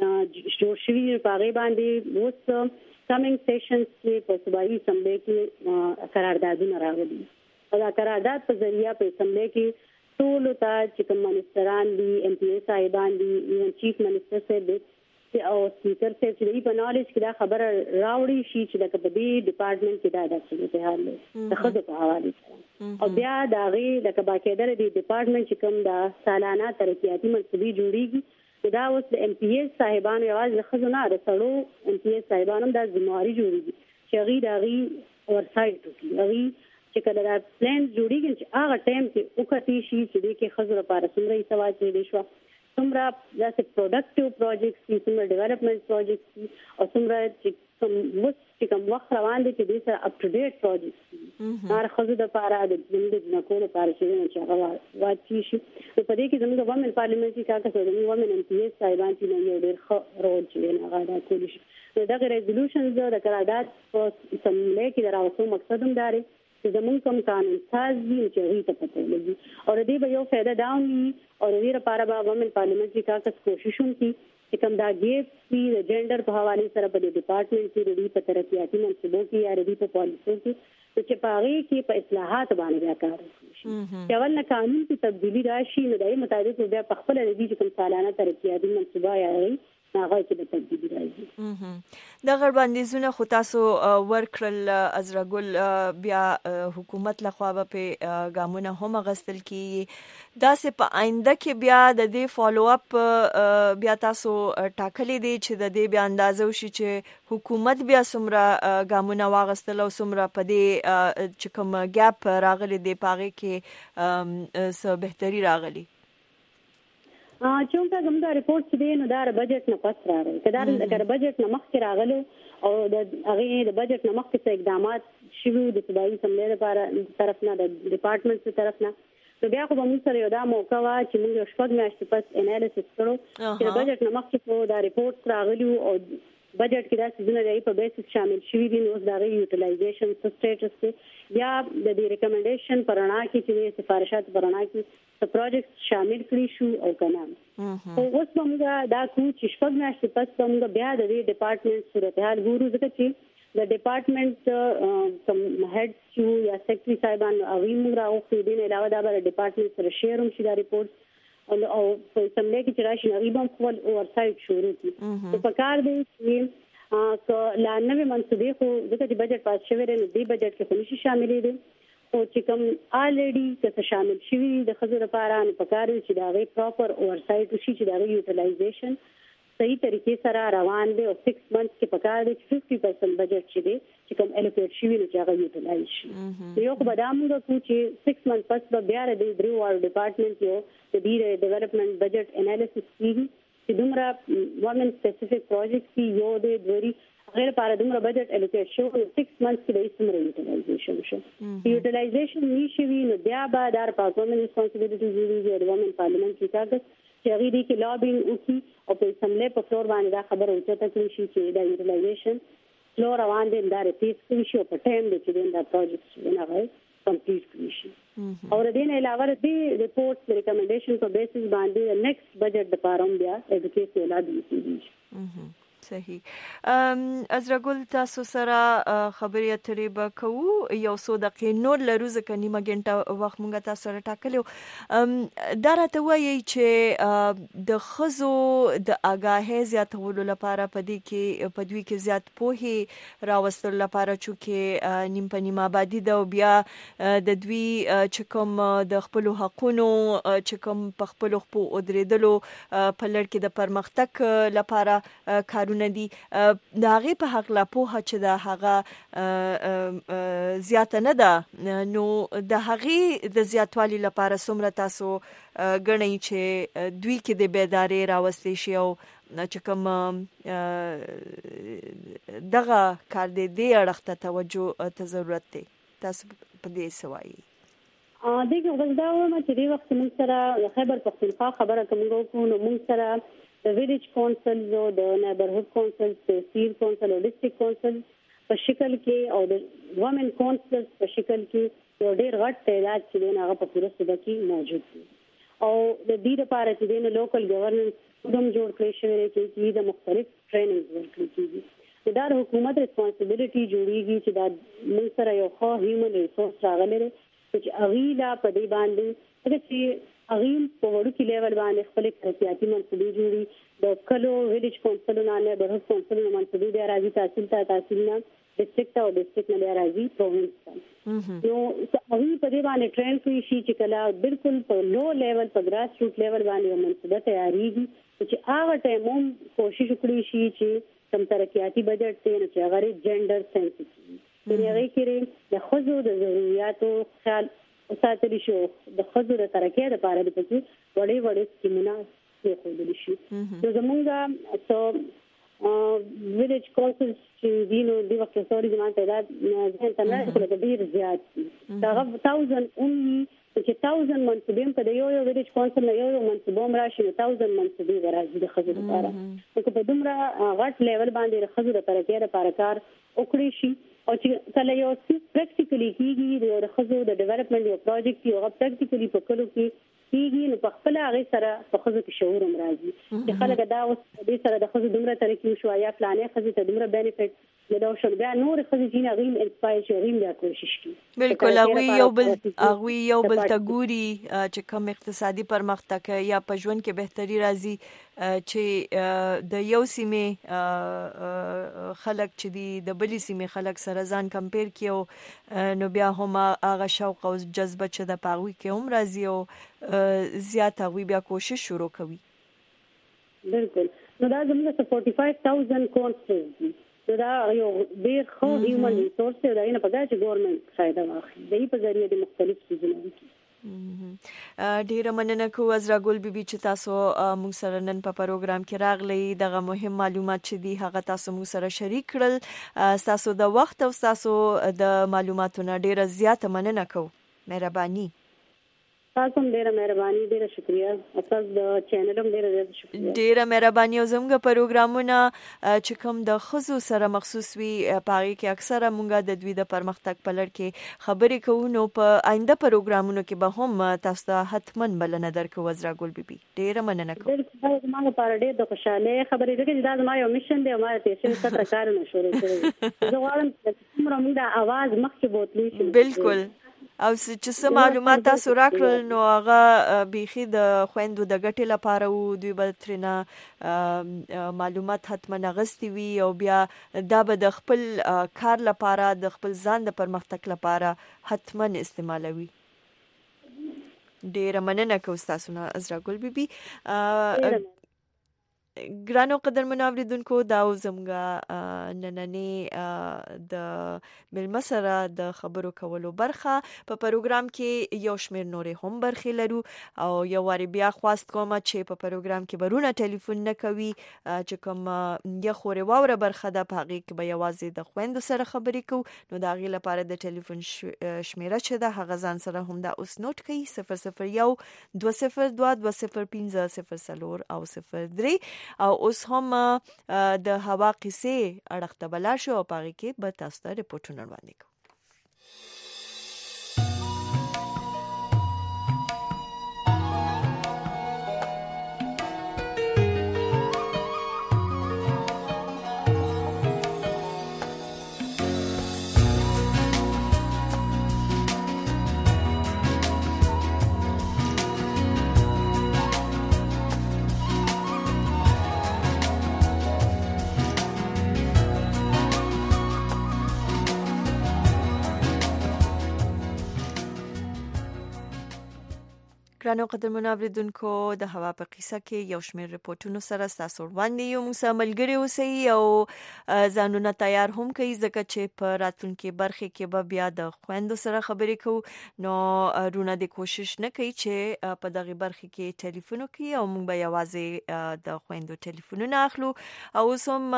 جوړ شوي په هغه باندې اوس کمینګ سیشنز کې په صوبایي اسمبلی کې قراردادونه راغلي او دا قرارداد په ذریعہ په اسمبلی کې ټول ته چې کوم منسټران دي، ایم پی ای صاحبان دي، ایون چیف منسټر صاحب دي او سپیکر صاحب چې په نالج کې دا خبره راوړي شي چې د کبدي ډپارټمنټ کې دا د څه حال دی د خدای په حواله سره او بیا دا غي د کباکیدر دی ډپارټمنټ چې کوم دا سالانه ترقیاتي منصوبې جوړیږي دا اوس د ایم پی ای صاحبانو یوازې خزونه د سړو ایم پی ای صاحبانو د ذمہواری جوړیږي چې غي دا غي ورسایت کوي غي چې کله دا پلان جوړیږي چې هغه ټایم کې وکړي شي چې د کې خزر لپاره څومره یې سوا چې دي شو څومره داسې پروډکټیو پروجیکټس دي، څومره ډیولپمنٹ پروجیکټس دي او څومره چې کوم وخت چې کوم وخت روان دي چې د سره اپ ټو ډیټ پروجیکټس دي هر خزر لپاره د ژوند د نکول لپاره چې هغه واچي شي. په دې کې زموږ ګورنمنت پارلیمنټري کاکس او زموږ ګورنمنت ایم پی ای صاحبان چې یو ډېر ښه رول چې هغه دا کولی شي. دا ریزولوشنز د قرارداد په اسمبلی کې راوستو مقصد هم دی چې زمونږ کوم قانون ساز دي چې هغوی ته پته ولګي او د دې به یو فایده دا هم وي او د دې لپاره به ګورنمنت پارلیمنټري کاکس کوشش هم کوي چې کوم دا ګیپ وي د جنډر په حوالې سره په دې ډپارټمنټ کې د دې په ترقیاتي منصوبو کې یا د دې په پالیسیو کې چې په هغې کې په اصلاحات باندې بیا کار وشي چې اول نه قانون کې تبدیلي راشي نو د هغې مطابق بیا په خپله د دې چې کوم سالانه ترقیاتي منصوبه یا هغې هغه کې د تبدیلي راځي. دغه وړاندیزونه خو تاسو ورکړل عذرا ګل، بیا حکومت لخوا به په ګامونه هم اخیستل کیږي. داسې په آینده کې بیا د دې فالو اپ بیا تاسو ټاکلي دي چې د دې بیا اندازه وشي چې حکومت بیا څومره ګامونه واخیستل او څومره په دې چې کوم ګیپ راغلی دی په هغې کې څه بهتري راغلي؟ چونکه کوم دا ریپورت چې دی نو دا بجټ نه پس راغلی که دا د بجټ نه مخکې راغلی او د هغې د بجټ نه مخکې څه اقدامات شوي د صوبایي اسمبلی لپاره طرف نه د ډپارټمنټ طرف نه نو بیا خو به موږ سره یو دا موقع وه چې موږ یو شپږ میاشتې پس انالیسس کړو چې د بجټ نه مخکې خو دا ریپورټ راغلي او بجټ کې دا څیزونه دی په بیسس شامل شوي دي نو اوس د هغې یوټیلایزیشن څه سټیټس دی بیا د دې ریکمنډیشن په رڼا کې چې د سفارشاتو په رڼا کې څه پروجیکټ شامل کړي شو او که نه خو اوس به موږ دا کوو چې شپږ میاشتې پس به موږ بیا د دې ډپارټمنټ صورتحال ګورو ځکه چې د ډپارټمنټ کوم هیډ چې یا سیکرټري صاحبان هغوی موږ راغوښتي دې نه علاوه دا به د ډپارټمنټ سره شیر هم شي دا ریپورټ او په اسمبلی کې چې راشي هغوی به هم خپل اوورسایټ شروع کړي نو په کار دی چې که لا نوې منصوبې خو ځکه چې بجټ پاس شوی دی نو دې بجټ کې خو نشي شاملېدی او چې کوم آلریډي که څه شامل شوي د ښځو لپاره نو په کار دی چې د هغې پراپر اوورسایټ وشي چې د هغې یوټیلایزیشن صحیح طریقې سره روان دی او سکس منث کې په کار دی چې ففټي پرسنټ بجټ چې دی چې کوم الوکیټ شوي نو چې هغه یوټیلایز شي. یو خو به دا موږ کوو چې سکس منث پس به بیا د دې دریو واړو ډپارټمنټ یو د دې ډیولپمنټ بجټ انالیسس کېږي چې دومره وومن سپیسیفک پروجیکټ کې یو دی دوی هغې لپاره دومره بجټ الوکیټ شو نو سکس منث کې به یې څومره یوټیلایزیشن شو یوټیلایزیشن نه شي وي نو بیا به دا په وومن ریسپانسبلیټي جوړېږي د وومن پارلیمنټري کاکس چې هغې دې کې لابینګ وکړي او په اسمبلی په فلور باندې دا خبره اوچته کړي شي چې دا یوټیلایزیشن سلو روان دی دا ریپیس کړي شي او په ټایم دی چې دا پروجیکټ چې دی هغه کمپلیټ کړي شي او د دې نه علاوه د دې ریپورټ د ریکمنډیشن په بیسس باندې د نیکسټ بجټ لپاره هم بیا ایډوکیټ لابینګ کېږي. صحیح. ازرګل تاسو سره خبرې اترې به کوو یو څو دقیقې نور لرو ځکه نیمه ګنټه وخت مونږ تاسو سره ټاکلو. دا راته وایي چې د ښځو د آګاهۍ زیاتولو لپاره په دې کې په دوی کې زیات پوهې راوستلو لپاره چې نیم په نیم آبادي ده او بیا د دوی چې کوم د خپلو حقونو چې کوم په خپلو خپو ودرېدلو په لړ کې د پرمختګ لپاره کارونه دي د هغې په هکله پوهه چې د هغه زیاته نه ده نو د هغې د زیاتوالي لپاره څومره تاسو ګڼئ چې دوی کې د بیدارۍ راوستلی شي او چې کوم دغه کار دی دې اړخ ته توجه ته ضرورت دی تاسو په دې څه وایي؟ دغه غوښدا وایم چې دې وخت موږ سره د خیبر پښتونخوا خبره کوم کوو نو موږ سره د ویلیج کونسل او د نیبرهود کونسل تحصیل کونسل او ډسټریکټ کونسل په شکل کې او د وومن کونسل په شکل کې یو ډېر غټ تعداد چې دی هغه په پوره صوبه کې موجود دي او د دې لپاره چې دی لوکل ګورننس کوم جوړ کړی شوی دی چې د مختلف ټریننګ ورکړي کیږي دا د حکومت responsibility جوړیږي چې دا موږ سره یو ښه هیومن ریسورس راغلی دی چې اغیلا په دې باندې چې اغیل په وړو کې لیول باندې خپل ترقیاتي منصوبې جوړي د کلو ویلیج کونسلونو نه برهد کونسلونو منصوبې بیا راځي تحصیل ته تحصیل نه ډسټریکټ او ډسټریکټ نه بیا راځي پروینس ته نو اغیل په دې باندې ټرین کوي شي چې کله بالکل په لو لیول په ګراس روټ لیول باندې منصوبه تیاریږي چې هغه ټایم هم کوشش وکړي شي چې کم ترقیاتي بجټ ته نه چې هغه جنډر سنسټیو یعنی هغه کې د ښځو د ضرورتو خیال ساتلی شو د ښځو د ترقۍ لپاره د پکې وړې وړې سکیمونه کېښودل شي نو زمونږ څو ویلیج کونسل چې دي نو د وخت سوري زموږ تعداد ځان ته نه کړل ډېر زیات دي دا ثاوزند اونلي چې ثاوزند منصوبې په یو یو ویلیج کونسل نه یو یو منصوبه راشي نو ثاوزند منصوبې راځي د ښځو لپاره نو په دومره غټ لیول باندې د ښځو د ترقۍ لپاره کار وکړي شي او چې کله یو څه پریکټیکلی کیږي د ښځو د ډیولپمنٹ یو پروجیکټ یو پریکټیکلی په کلو کې کیږي نو په خپل هغه سره په ښځو کې شعور هم راځي چې خلک دا اوس دې سره د ښځو دومره ترقي شو یا پلانې ښځې ته دومره بینیفټ نو شو بیا نور ښځې چې غیم انسپایر شي غیم بیا کوشش کوي بالکل هغه یو بل هغه یو بل تګوري چې کوم اقتصادي پرمختګ یا په ژوند کې بهتري راځي چې د یو سیمه خلک چې دی د بلې سیمه خلک سره ځان کمپیر کیو نو بیا هم هغه شوق او جذبه چې د پاغوي کې هم راځي او زیات هغه بیا کوشش شروع کوي بالکل نو دا زموږ فورټي فایو تاوزند کونسلز دي دا یو ډیر خو هیومن ریسورس دی دا نه پګا چې ګورنمنت فائدہ واخلي د په ذریعہ د مختلف سيزونو ډیر مننه کوم ازراګل بیبي چې تاسو موږ سره نن په پروګرام کې راغلي دغه مهم معلومات چې دي هغه تاسو موږ سره شریک کړل تاسو د وخت او تاسو د معلوماتو نه ډیر زیاته مننه کوم مهرباني تاسو ډیره مهرباني ډیره شکریا تاسو د چینل هم ډیره ډیره شکریا ډیره مهرباني زموږ پروګرامونه چې کوم د خزو سره مخصوص وي پاره کې اکثره مونږه د دوی د پرمختګ په لړ کې خبرې کوو نو په آینده پروګرامونو کې به هم تاسو ته حتمن بلنه درکو وزراګل بیبي ډیره مننه کوم دا زموږ لپاره ډیره د خوشاله خبرې ده چې دا زما یو میشن دی ما ته چې ستاسو کارونه شروع کړی زه غواړم چې موږ د आवाज مخکې بوتلی شي بالکل او چې څه معلومات تاسو راکړل نو هغه بيخي د خويندو د ګټې لپاره وو دوی به ترنه معلومات حتما غستې وي او بیا دا به د خپل کار لپاره د خپل ځان د پرمختګ لپاره حتما استعمالوي ډیره مننه کوم تاسو نه ازراګل بیبي ګرانو قدرمنو اوریدونکو دا زموږه نننې د ملمسره د خبرو کولو برخه په پروګرام کې یو شمېر نورې هم برخې لرو او یو واری بیا خواست کوم چې په پروګرام کې برونه ټلیفون نه کوي چې کوم یو خوري واوره برخه د پاغي کې به یوازې د خويندو سره خبرې کوو نو دا غي لپاره د ټلیفون شمیره چې د هغه ځان سره هم دا اوس نوٹ کړئ صفر صفر یو دوه صفر دوه دوه صفر پنځه صفر صفر او صفر درې او اوس هم د هوا قصې اړخته بلا شو او پاره کې به تاسو ته رپورټونه وړاندې کوم ګرانو قدرمنو اوریدونکو د هوا په قصه کې یو شمېر رپورټونو سره تاسو وړاندې یو موږ سره ملګري اوسئ او ځانونه تیار هم کوي ځکه چې په راتلونکي برخه کې به بیا د خويندو سره خبرې کوو نو رونه د کوشش نه کوي چې په دغه برخه کې ټلیفون وکړي او موږ به یوازې د خويندو ټلیفونونه اخلو او سم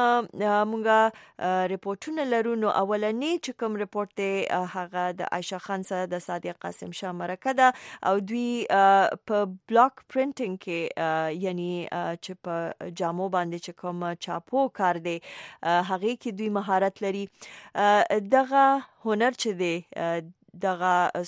موږ رپورټونه لرو. نو اولنی چې کوم رپورټ دی هغه د عائشہ خان سره د صادق قاسم شاه مرکه ده او دوی په بلاک پرینټینګ کې یعنی چې په جامو باندې چې کوم چاپو کار دی هغه کې دوی مهارت لري. دغه هنر چې دی دغه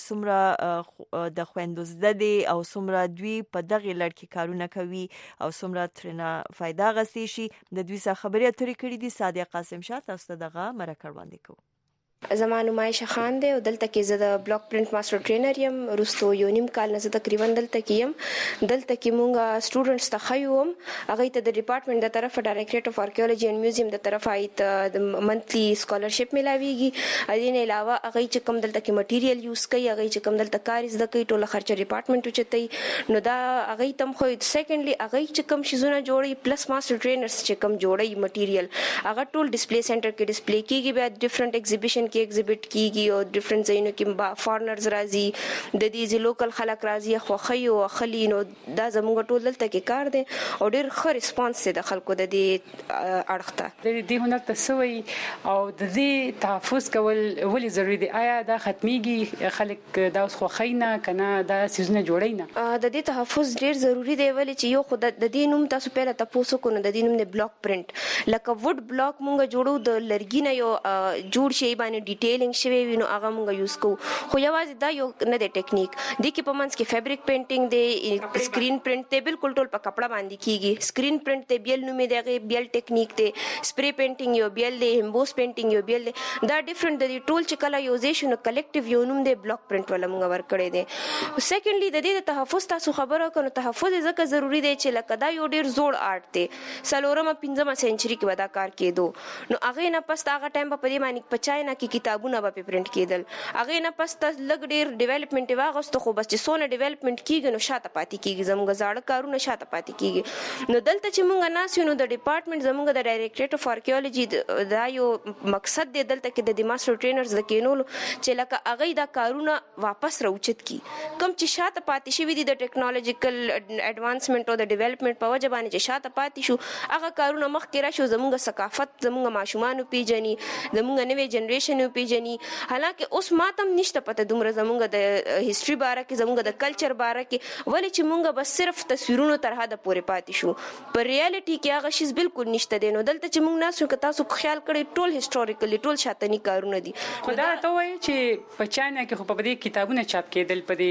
سمره د خويندو زده دي او سمره دوی په دغه لړ کې کارونه کوي او سمره ترنه فائدہ غسي شي. د دوی سره خبرې اترې کړې دي صادق قاسم شاه تاسو ته دغه مرکه وړاندې کوم. زمانو عائشہ خان دی او دلته کې زه د بلاک پرینټ ماستر ټرینر یم. رستو یو نیم کال نه زه تقریبا دلته کې یم. دلته کې مونږه سټوډنټس ته خیوم هغه ته د ډپارټمنټ د طرفه ډایریکټریټ اف آرکیولوژي اند میوزیم د طرفه ایت د منثلی سکالرشپ ملاويږي. اې نه علاوه هغه چې کوم دلته کې مټیریل یوز کوي هغه چې کوم دلته کار زده کوي ټول خرچه ډپارټمنټ چتای نو دا هغه تم خو سیکنډلی هغه چې کوم شیزونه جوړي پلس ماستر ټرینرز چې کوم جوړي مټیریل هغه ټول ډسپلی سنټر کې ډسپلی کیږي بیا ډیفرنٹ ایگزیبیشن کې ایگزیبټ کیږي او ډیفرنٹ ځایونو کې فارنرز راځي د دې ځي لوکل خلک راځي خو خيو خلی نو دا زموږ ټول دلته کې کار دی او ډیر ښه ریسپانس دی د خلکو د دې اړخته د دې هنر تسوي او د دې تحفظ کول ولې ضروری دی. آیا دا ختميږي خلک دا اوس خو خینه کنه دا سيزونه جوړی نه د دې تحفظ ډیر ضروری دی ولې چې یو خود د دې نوم تاسو پیله تاسو کو نه د دې نوم نه بلاک پرینټ لکه وډ بلاک مونږ جوړو د لرګي نه یو جوړ شي باندې ډیټیلینګ شوی وینو هغه مونږ یوز کوو خو یوازې دا یو نه د ټیکنیک د کې په منځ کې فیبریک پینټینګ دی سکرین پرینټ ته بالکل ټول په کپڑا باندې کیږي. سکرین پرینټ ته بیل نومې دی بیل ټیکنیک ته سپری پینټینګ یو بیل دی همبوس پینټینګ یو بیل دی دا ډیفرنٹ دی ټول چې کله یوزیشن کلیکټیو یو نوم دی بلاک پرینټ ولا مونږ ور کړی دی. سیکنډلی د دې تحفظ تاسو خبره کړو تحفظ ځکه ضروری دی چې لکه دا یو ډیر زوړ آرټ دی سلورمه پنځمه سنچري کې ودا کار کېدو نو هغه نه پس هغه ټایم په دې باندې په چاینا کې کتابونه به پرینټ کېدل هغه نه پس لګ ډیر ډیولپمنٹ واغستو خو بس چې سونه ډیولپمنٹ کیږي نو شاته پاتې کیږي زموږ زاړه کارونه شاته پاتې کیږي. نو دلته چې مونږ ناسو نو د ډپارټمنټ زموږ د ډایریکټریټ اف آرکیولوژي دا یو مقصد دی دلته کې د ماستر ټرینرز د کینولو چې لکه هغه دا کارونه واپس راوچت کی کوم چې شاته پاتې شوی دي د ټیکنالوژیکل اډوانسمنت او د ډیولپمنٹ په وجه باندې چې شاته پاتې شو هغه کارونه مخکې راشو زموږ ثقافت زموږ ماشومان پیژني زموږ نوې جنریشن پیژني حالانکه اوس ماتم نشته پته دومره زموږ د هیستوري باره کې زموږ د کلچر باره کې ولې چې مونږ بس صرف تصویرونو تر حد پورې پاتې شو په ریالټي کې هغه شیز بالکل نشته دی. نو دلته چې مونږ ناسو که تاسو خیال کړئ ټول هیستوریکلی ټول شاتنی کارونه دي. خدا ته وایي چې په چاینا کې خو په دې کتابونه چاپ کېدل په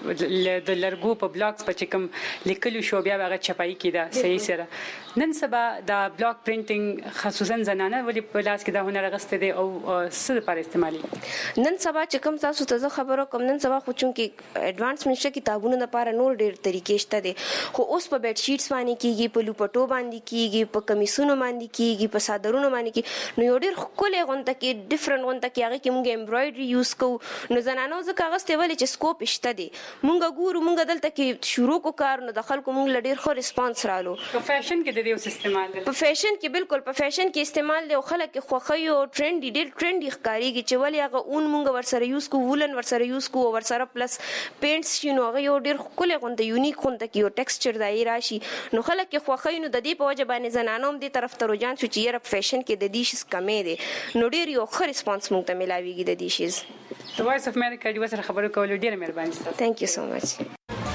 دې د لرګو په بلاکس په چکم لیکلو شو بیا هغه چپای کېده صحیح سره نن سبا د بلاک پرینټینګ خصوصا زنانه ولې په لاس کې دا هنر غسته دي او څه لپاره استعمالي نن سبا چې کوم تاسو ته خبرو کوم نن سبا خو چون کې اډوانسمنت شته کتابونو لپاره نور ډېر طریقې شته دي خو اوس په بیډ شیټس باندې کیږي په لوپټو باندې کیږي په کمیسونو باندې کیږي په صادرونو باندې کیږي نو یو ډېر ښکلی غونډه کې ډیفرنٹ غونډه کې هغه کې موږ امبرایډري یوز کوو نو زنانو ځکه غسته ولې چې سکوپ شته دي موږ ګورو موږ دلته کې شروع کو کار نو د خلکو موږ ډېر ښه ریسپانس رالو. په فیشن کې د دې اوس استعمال دی په فیشن کې بالکل په فیشن کې استعمال دی او خلک خوخي او ټرندي ډېر ټرندي ښکاریږي چې ولې هغه اون موږ ور سره یوز کوو وولن ور سره یوز کوو ور سره پلس پینټس شي نو هغه یو ډېر ښکلی غونډه یونیک غونډه کې یو ټیکسچر دی راشي نو خلک یې خوښوي نو د دې په وجه باندې زنانو هم دې طرف ته رجحان شو چې یاره فیشن کې د دې شیز کمې دی نو ډېر یو ښه ریسپانس موږ ته میلاویږي د دې شیز. د وایس اف امریکا ډیو سره خبرو کولو ډېره مهرباني ستاسو. ثانک یو سو مچ.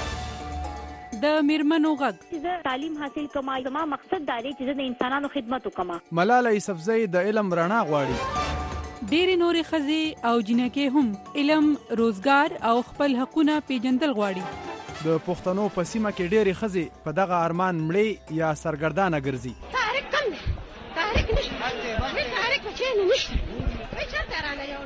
د میرمنو غږ زه تعلیم حاصل کوم زما مقصد دا دی چې د انسانانو خدمت وکم. ملاله یوسفزۍ د علم رڼا غواړي. ډېری نورې ښځې او جنکې هم علم روزګار او خپل حقونه پیژندل غواړي. د پښتنو په سیمه کې ډېری ښځې په دغه ارمان مړې یا سرګردانه ګرځي. تحریک کم دی تحریک نشته تحریک بچینه نشته چاته را نه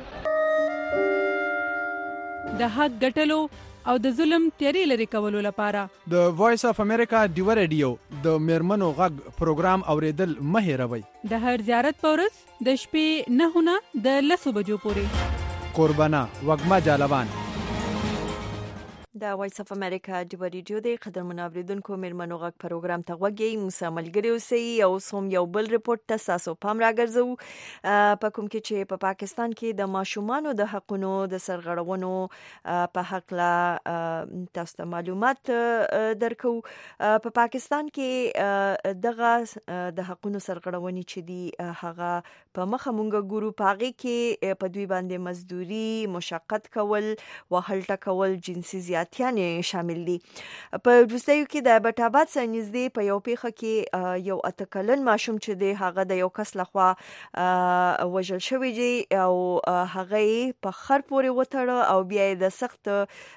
د حق ګټلو او د ظلم تیارې لري کولو لپاره د وایس اف امریکا ډیو ریډیو د میرمنو غږ پروګرام اوریدل مه هېروئ. د هر زیارت په ورځ د شپې نهه نه د لسو بجو پورې. قربانه وږمه جالبان. دا وایس اف امریکا د ریډیو د قدر منابریدونکو میرمنو غږ پروګرام ته وګورئ موسی ملګری اوسئ او سوم یو بل ریپورت ته تاسو پام راګرځو په کوم کې چې په پاکستان کې د ماشومانو د حقونو د سرغړونو په حق لا تاسو ته معلومات درکو. په پاکستان کې دغه د حقونو سرغړونې چې دی هغه په مخه مونږ ګورو پاغي کې په دوی باندې مزدوري مشقت کول وهل ټکول جنسي زیات یعنی شامل دي. په وروستیو کې د بټاباد سره نږدې په یو پیښه کې یو اتکلن ماشوم چې دی هغه د یو کس لخوا وژل شوی دی او هغه په خر پورې وتړه او بیا د سخت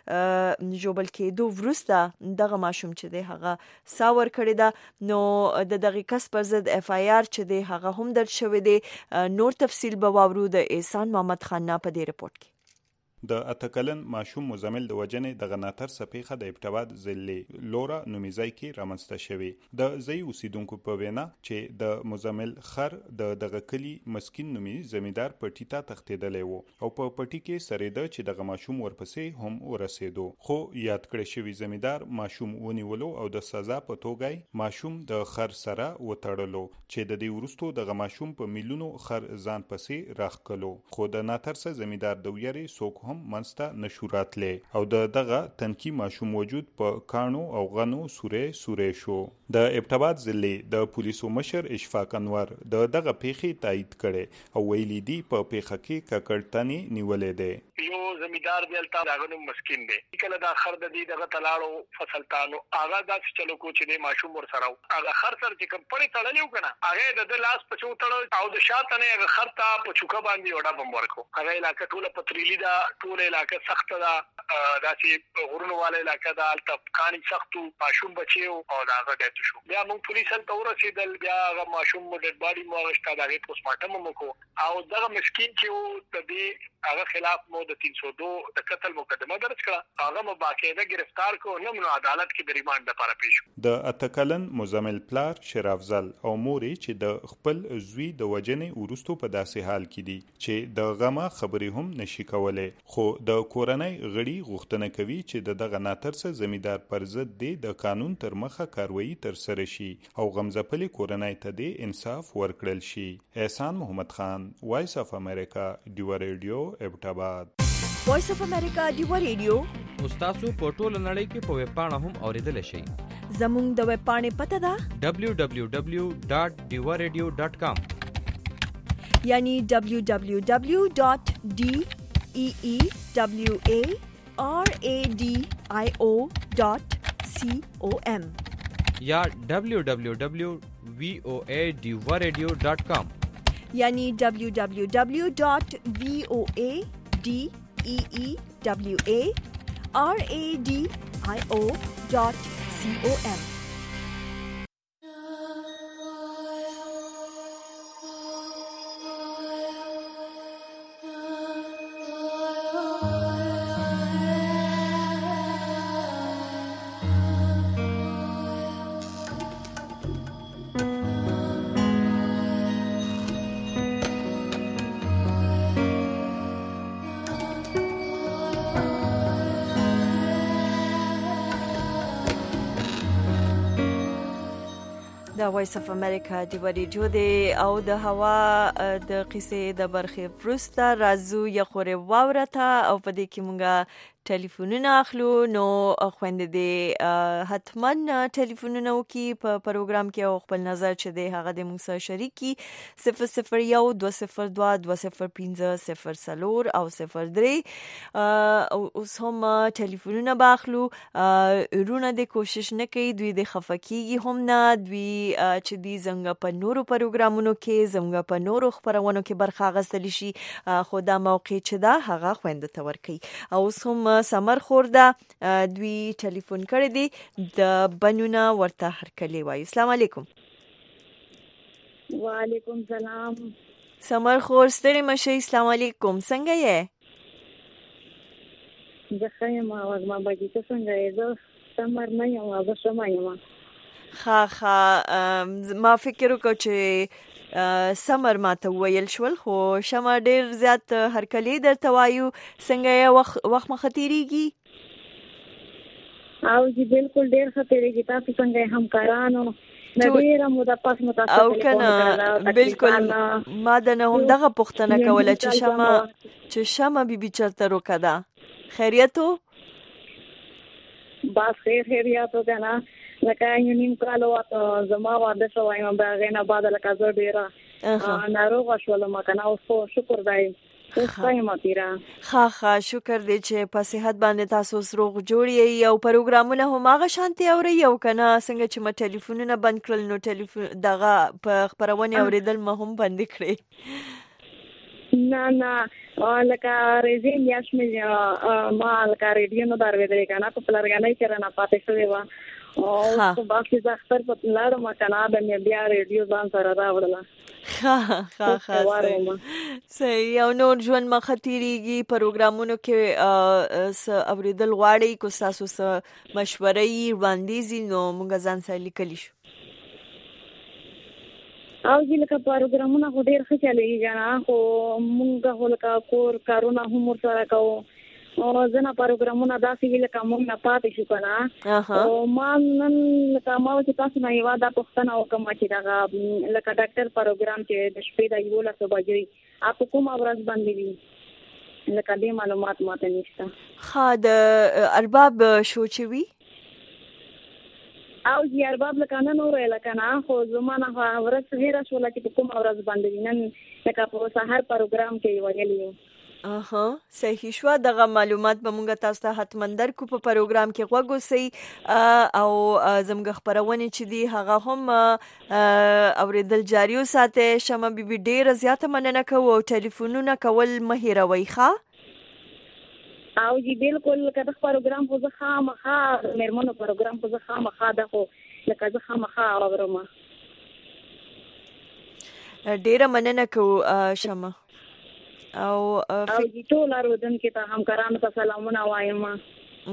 جوبل کېدو وروسته دغه ماشوم چې دی هغه ساور کړی دا. نو د دغه کس پر ضد اف آی آر چې دی هغه هم درج شوی دی. نور تفصیل به واورو د احسان محمد خان په دې رپورت کې. د اتکلن ماشوم مزمل د وجنې د غناتر سپیخه د ابتباد ضلع لورا نومیځای کې رامنځته شوی. د ځای اوسیدونکو په وینا چې د مزمل خر د دغه کلی مسکین نومي زمیدار پټی ته تختیدلی وو او په پټی کې سریده چې دغه ماشوم ورپسې هم ورسېدو. خو یاد کړی شوی زمیدار ماشوم ونیولو او د سزا په توګه ماشوم د خر سره وتړلو چې د دې ورستو دغه ماشوم په میلیونو خر ځان پسې راخکلو. خو د ناترسه زمیدار د ویری سوک هم منسته نشوراتلې او د دغه تنکی ماشوم وجود په کانو او غنو سورې سورې شو. د ابتباد ضلع د پولیسو مشر اشفاق انور د دغه پیښې تایید کړي او ویلي دی په پیښه کې ککړتنی نیولې ده. یو زمیدار دلته داغنو مسکین دی کله دا خر د دې دغه تلاړو فصلتانو هغه دا چلو کو چې د ماشوم ور سره هغه خر سره چې کوم پړې تړلې وکنه هغه د لاس په چو تړل او د شاته نه هغه خر ته په چوکا باندې وډا بم ورکو. هغه علاقه ټوله پتریلی دا ټول علاقه سخت ده داسې غرونو والا علاقه ده الته کانی سختو ماشوم بچیو او داغه ډېر شو. بیا موږ پولیس ته ورسېدل بیا هغه ماشوم ډېډ باډي مو غشتا دغه پوسټ مارټم مو کو او دغه مسکین چې د دې هغه خلاف مو د تین سو دو د قتل مقدمه درج کړه هغه مو باقاعده گرفتار کو نو نو عدالت کې د ریماند لپاره پیښ. د اتکلن مزمل پلار شرافزل او موري چې د خپل زوی د وجنې ورستو په داسې حال کې دي چې د غما خبرې هم نشي کولای. خو د کورنۍ غړي غوښتنه کوي چې دغه ناترسه زمیدار پر ضد د قانون تر مخه کاروایی تر سره شي او غمزپلې کورنۍ ته د انصاف ورکړل شي. احسان محمد خان وایس اف امریکا دیو ریډیو ابتباد. وایس اف امریکا دیو ریډیو تاسو په ټوله نړۍ کې په ویب پاڼه هم اوریدل شئ. زموږ د ویب پاڼې پته ده دبلیو دبلیو دبلیو ډاټ دیو ریډیو ډاټ کام یعنی دبلیو دبلیو دبلیو ډاټ ډی ای ای دبلیو ای آر ای ډی آی او ډاټ سی او ایم یا دبلیو دبلیو دبلیو وی او ای دیو ریډیو ډاټ کام یعنی دبلیو دبلیو دبلیو ډاټ وی او ای D E E W A R A D I O dot C O M. د وایس اف امریکا دی ریډیو دی او د هوا د قصې د برخې پروسته رازو یا خوري واورته او په دې کې مونږه ټلیفونونه اخلو. نو خويندې دې حتمن ټلیفونونه وکي په پروګرام کې او خپل نظر چې دی هغه د موږ سره شریکي صفر صفر یو دو صفر دو دو صفر پنځه صفر سلور او صفر درې اوس هم ټلیفونونه باخلو. رونه د کوشش نه کوي دوی د خفقيږي هم نه دوی چې دی زنګ په نورو پروګرامونو کې زنګ په نورو خبرونو کې برخه غستل شي خو دا موقع چې دا هغه خويند ته ورکي. او هم سمر خورده دوی ټلیفون کړی دی د بنونه ورته هرکلی وایي. السلام علیکم. وعلیکم سلام. سمر خور ستړي مشه. السلام علیکم. څنګه یې؟ زه ښه یم. ما باندې ته څنګه یې؟ زه سمر نه یم. زه شمه یم. ښه ښه ما فکر وکړ چې سمر ماته ویل شول خو شمه ډیر زیات هرکلی درته وایو. څنګه یې وخت وخت مخ تیریږي؟ او جی بالکل ډیر ښه تیریږي. تاسو څنګه همکارانو ډیره موده پس مو تاسو او کنه بالکل ما د نه هم دغه پوښتنه کوله چې شمه چې شمه بیبي چرته روکدا خیریتو باس خیر خیریتو کنه لکه یو نیم کال وته زما واده شوی ما باغې نه بعد لکه زه ډیره ناروغ شولم کنه او شکر دی ښه ښه شکر دی چې په صحت باندې تاسو روغ جوړ یې او پروګرامونه هم هغه شانتي اوري او کنه څنګه چې ما ټلیفونونه بند کړل نو ټلیفون دغه په خبرونه اوریدل ما هم بند کړی. نه نه لکه ریزین یاش مې ما لکه ریډیو نو دروي کنه په پلرګانې کې رانه پاتې شوی و او په باقي ځختر په لاړم کنه د مې بیا ریډیو ځان سره راوړل. ها ها ها صحیح او نور ژوند مخه تیریږي پروګرامونو کې س اوریدل غواړي کو تاسو س مشورې وړاندیز نو موږ ځان سره لیکلی شو او ځکه پروګرامونه ډېر ښه چلیږي کنه خو موږ هلکا کور کارونه هم سره کوو او ځنه پروګرامونه داسې لکه موږ نه پاتې شو کنه او ما نن لکه ما چې تاسو نه یو دا پښتنه وکم چې دا لکه ډاکټر پروګرام چې د شپې د یو لاسو بجې اپ کوم ورځ باندې وی لکه دې معلومات ماته نشته. ها د ارباب شو چې وی او جی ارباب لکه نن نور لکه نه خو زمانه ورځ هیره شو لکه کوم ورځ باندې نن لکه په سحر پروګرام کې ویلې. اها صحیح شو دغه معلومات به مونږ تاسو ته حتما درکو په پروګرام کې غوږوسئ او زموږ خبرونه چې دی هغه هم اوریدل جاری وساتئ. شمه بیبي ډیره زیاته مننه کوو او ټلیفونونه کول مه هیروئ. ښه او جی بالکل کله پروګرام په ځخه مخه مېرمنو پروګرام په ځخه مخه ده خو لکه ځخه مخه اورم. ډیره مننه کوو شمه او او جی ټول اردن کې ته همکارانو ته سلامونه وایم. اه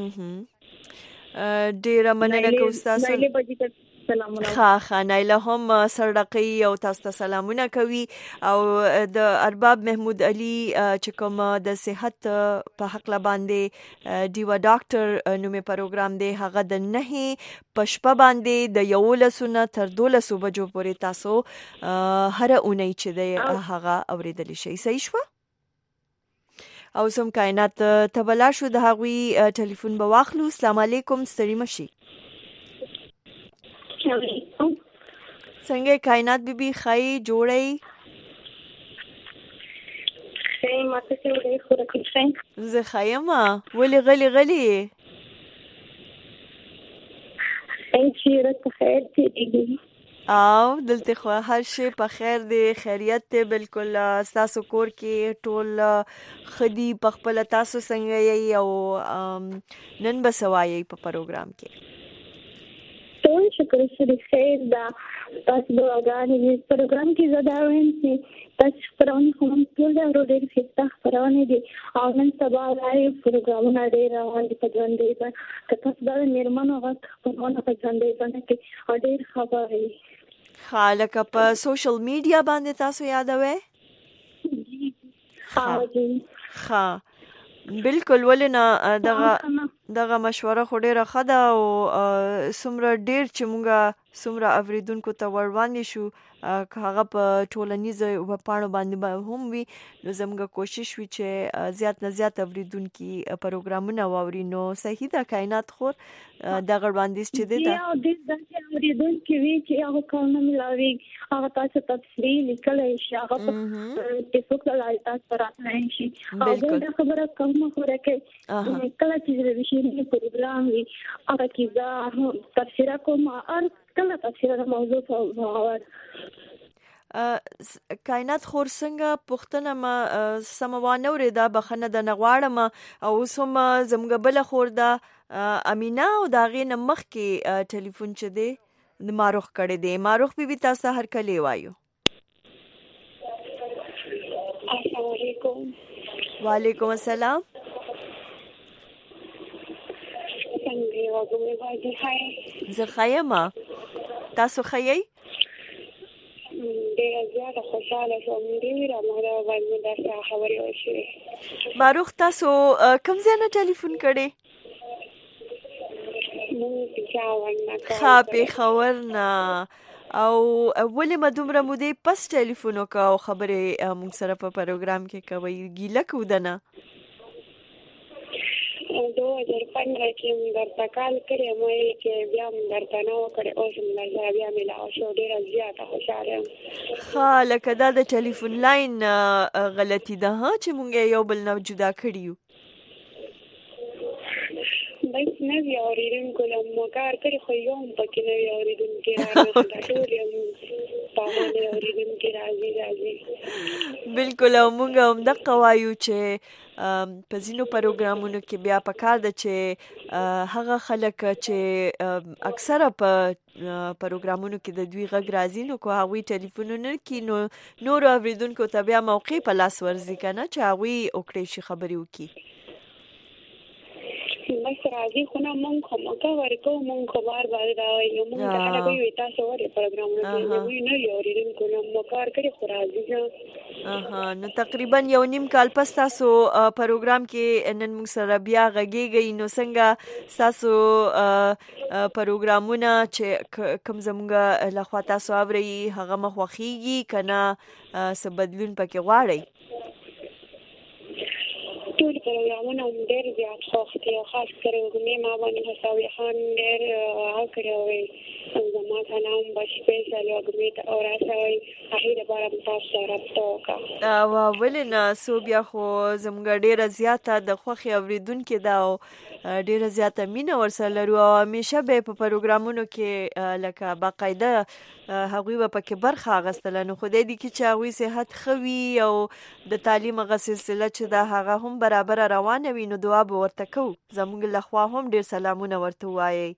ډیره مننه کوم تاسو. ښه ښه نایله هم سرډقي او تاسو ته سلامونه کوي او د ارباب محمود علي چې کوم د صحت په حق لا باندې دیوا ډاکټر نومې پروګرام دی هغه د نه پشپه باندې د یولسو نه تر دولسو بجو پورې تاسو هر اونۍ چې دی هغه اوریدل شي. صحیح شو او سم کائنات تبلا شو د هغوی ټلیفون به واخلو. السلام علیکم ستړي مشي څنګه کائنات بیبي خای جوړی خای ماته څه وړي خو راکې زه خایما ولې غلی غلی انشي رات خیر دې او دلته خو هر شی په خیر دی خیریت ته بالکل تاسو کور کې ټول خدي په خپل تاسو څنګه یې او نن بسوایي په پروګرام کې ټول شکر شری خیر دا تاسو د اغانې پروګرام کې زده وایم چې تاسو پرونه کوم ټول دا ورو ډېر فیستا پرونه دي او نن سبا راي پروګرامونه ډېر روان دي په ژوند دي که تاسو دا مېرمنو وخت پرونه په ژوند دي باندې ډېر خبرې خالق په سوشل میډیا باندې تاسو یادوي. ها جی ها بالکل ولنه دغه دغه مشوره خو ډیره ښه ده او سمره ډیر چې مونږه سمره اوریدونکو ته وړاندې شو هغه په ټولنیزو وپاڼو باندې هم وي نو زموږ کوشش وی چې زیات نه زیات اوریدونکو پروګرامونه واوري. نو صحیح ده کائنات خور دغه وړاندیز چې دی دا یو د ځکه اوریدونکو وی چې هغه کارونه ملاوي هغه تاسو تفصیل لیکلای شي هغه په فیسبوک لای تاسو راځي شي او دا خبره کوم خو راکې کله چې د ویشنی پروګرام وی هغه کې دا تفسیر کوم ار کله تفسیر موضوع په کائنات خور څنګه پښتنه ما سموانه وردا بخنه د نغواړم او سم زمګ بل خور دا امینه او دا غي نمخ کې ټلیفون چه دی د ماروخ کړي دی. ماروخ بي بي تاسو هر کله وایو. السلام علیکم. وعلیکم السلام. څنګه وګورئ باندې هاي زه خایما تاسو خایي ډېر زیاته خوشاله شوم ډېر ماده باندې دا خبرې وشي. ماروخ تاسو کوم ځای نه ټلیفون کړي؟ مونږ پېښور نه ښه پېښور نه. او ولې ما دومره مودې پس ټلیفون وکړه او خبرې موږ سره په پروګرام کې کوئ؟ ګیله کو ده نه؟ دو هزار پندرہ کې مې درته کال کړی مې چې بیا مې درته نه وکړې اوس مې درسره بیا ملاو شو. ډېره زیاته خوشحاله یم. ښه لکه دا د ټلیفون لاین غلطي ده ها چې مونږ یو بل نه جدا کړي یو. بس نه وي اورېدونکو له مو کار کړی خو یو هم پکې نه وي اورېدونکي رانغله. ټول یم په باندې اورېدونکي راځي راځي. بلکل. او مونږ همدغه وایو چې په ځینو پروګرامونو کې بیا پکار ده چې هغه خلک چې اکثره په پروګرامونو کې د دوی غږ راځي نو که هغوی ټلیفونونه کړي نو نورو اورېدونکو ته بیا موقع په لاس ورځي که نه چې هغوی وکړی شي خبرې وکړي. بس راځي خو نه مونږ خو موقع ورکوو. مونږ خو بار بار دا وایو مونږ ته خلک وایي تاسو ولې پروګرامونه کوئ؟ دوی نه وي اورېدونکو نه مو کار کړی خو راځي نه. اها نو تقریبا یو نیم کال پس تاسو پروګرام کې نن موږ سره بیا غږیږئ. نو څنګه ستاسو پروګرامونه چې کوم زموږ لخوا تاسو اورئ هغه مو خوښیږي که نه څه بدلون پکې غواړئ؟ ټول پروګرامونه هم ډېر زیات خوښ دي او خاص کر وږمې ما باندې حساوي خان ډېر هغه کړی وی زما سلام به سپیشل وږمې ته او راسوئ هغې دپاره م تاسو سره رابطه وکړه. ولې نه څو بیا خو زموږ ډېره زیاته د خوښې اورېدونکې ده او ډېره زیاته مینه ورسره لرو او همیشه به په پروګرامونو کې لکه باقاعده هغوی به پکې برخه اخیستله. نو خدای دې کړي چې هغوی صحت ښه وي او د تعلیم هغه سلسله چې ده هغه هم برابره روانه وي. نو دعا به ورته کوو. زموږ لخوا هم ډېر سلامونه ورته ووایئ.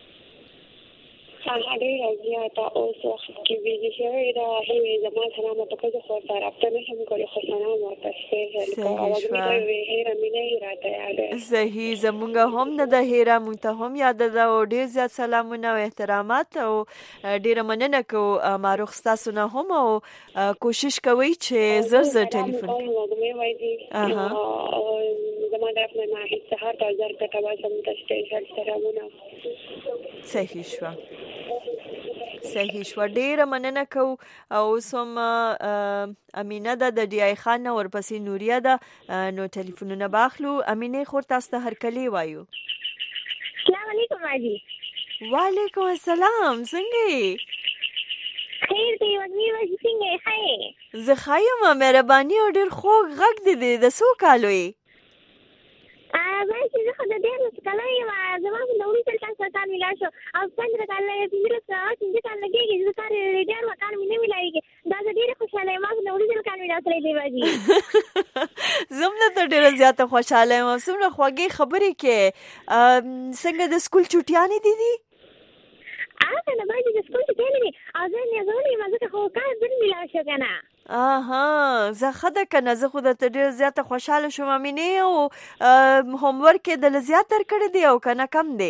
هغه ډېره زیاته اوس وخت کې بیزي شوې ده. هغې زما سلام ورته کوي خو ورته رابطه نه شم کولی خو سلام ورته سپیشل کوه. وږمې ته یې هېره مینه یې راته یاده. صحیح. زموږ هم نه ده هېره، موږ ته هم یاده ده او ډېر زیات سلامونه او احترامات او ډېره مننه کوو ماروخ ستاسو نه هم او کوشش کوئ چې زر زر ټلیفون وږمې وایي زما طرف نه ناهید سهار ته زر ګټه باسم ته سپیشل سلامونه. صحیح شوه صحیح شوه. ډېره مننه کوو. او اوس هم امینه ده د ډي آی خان نه ورپسې نوریه ده. نو ټلیفونونه به اخلو. امینې خور تاسو ته هرکلی وایو. السلام علیکم حاجي. وعلیکم السلام. څنګه یې؟ خیر دی. وږمې وایي څنګه یې؟ ښه یې؟ زه ښه یم. مهرباني او ډېر خوږ غږ دې دی. د څو کالو یې؟ باید چې زه خو د ډېر کاله یم. زما خو د وروسته تاسو کال میلا شو او پندره کاله پنځلس پنځه کاله کېږي زه کار ډېر کار مې نه میلاېږي. دا زه ډېره خوشحاله یم. ما خو د وروسته کال میلا سړی دی باجي. زه هم درته ډېره زیاته خوشحاله یم او څومره خوږې خبرې کوې. څنګه د سکول چوټیانې دي دي؟ هغه نه باید د سکول چوټیانې دي او زه نیازولی یم ځکه خو کار بل میلا شو که نه. اها زه ښه ده که نه. زه خو درته ډېره زیاته خوشحاله شوم امینې. او هومورک یې دله زیات درکړی دی او که نه کم دی؟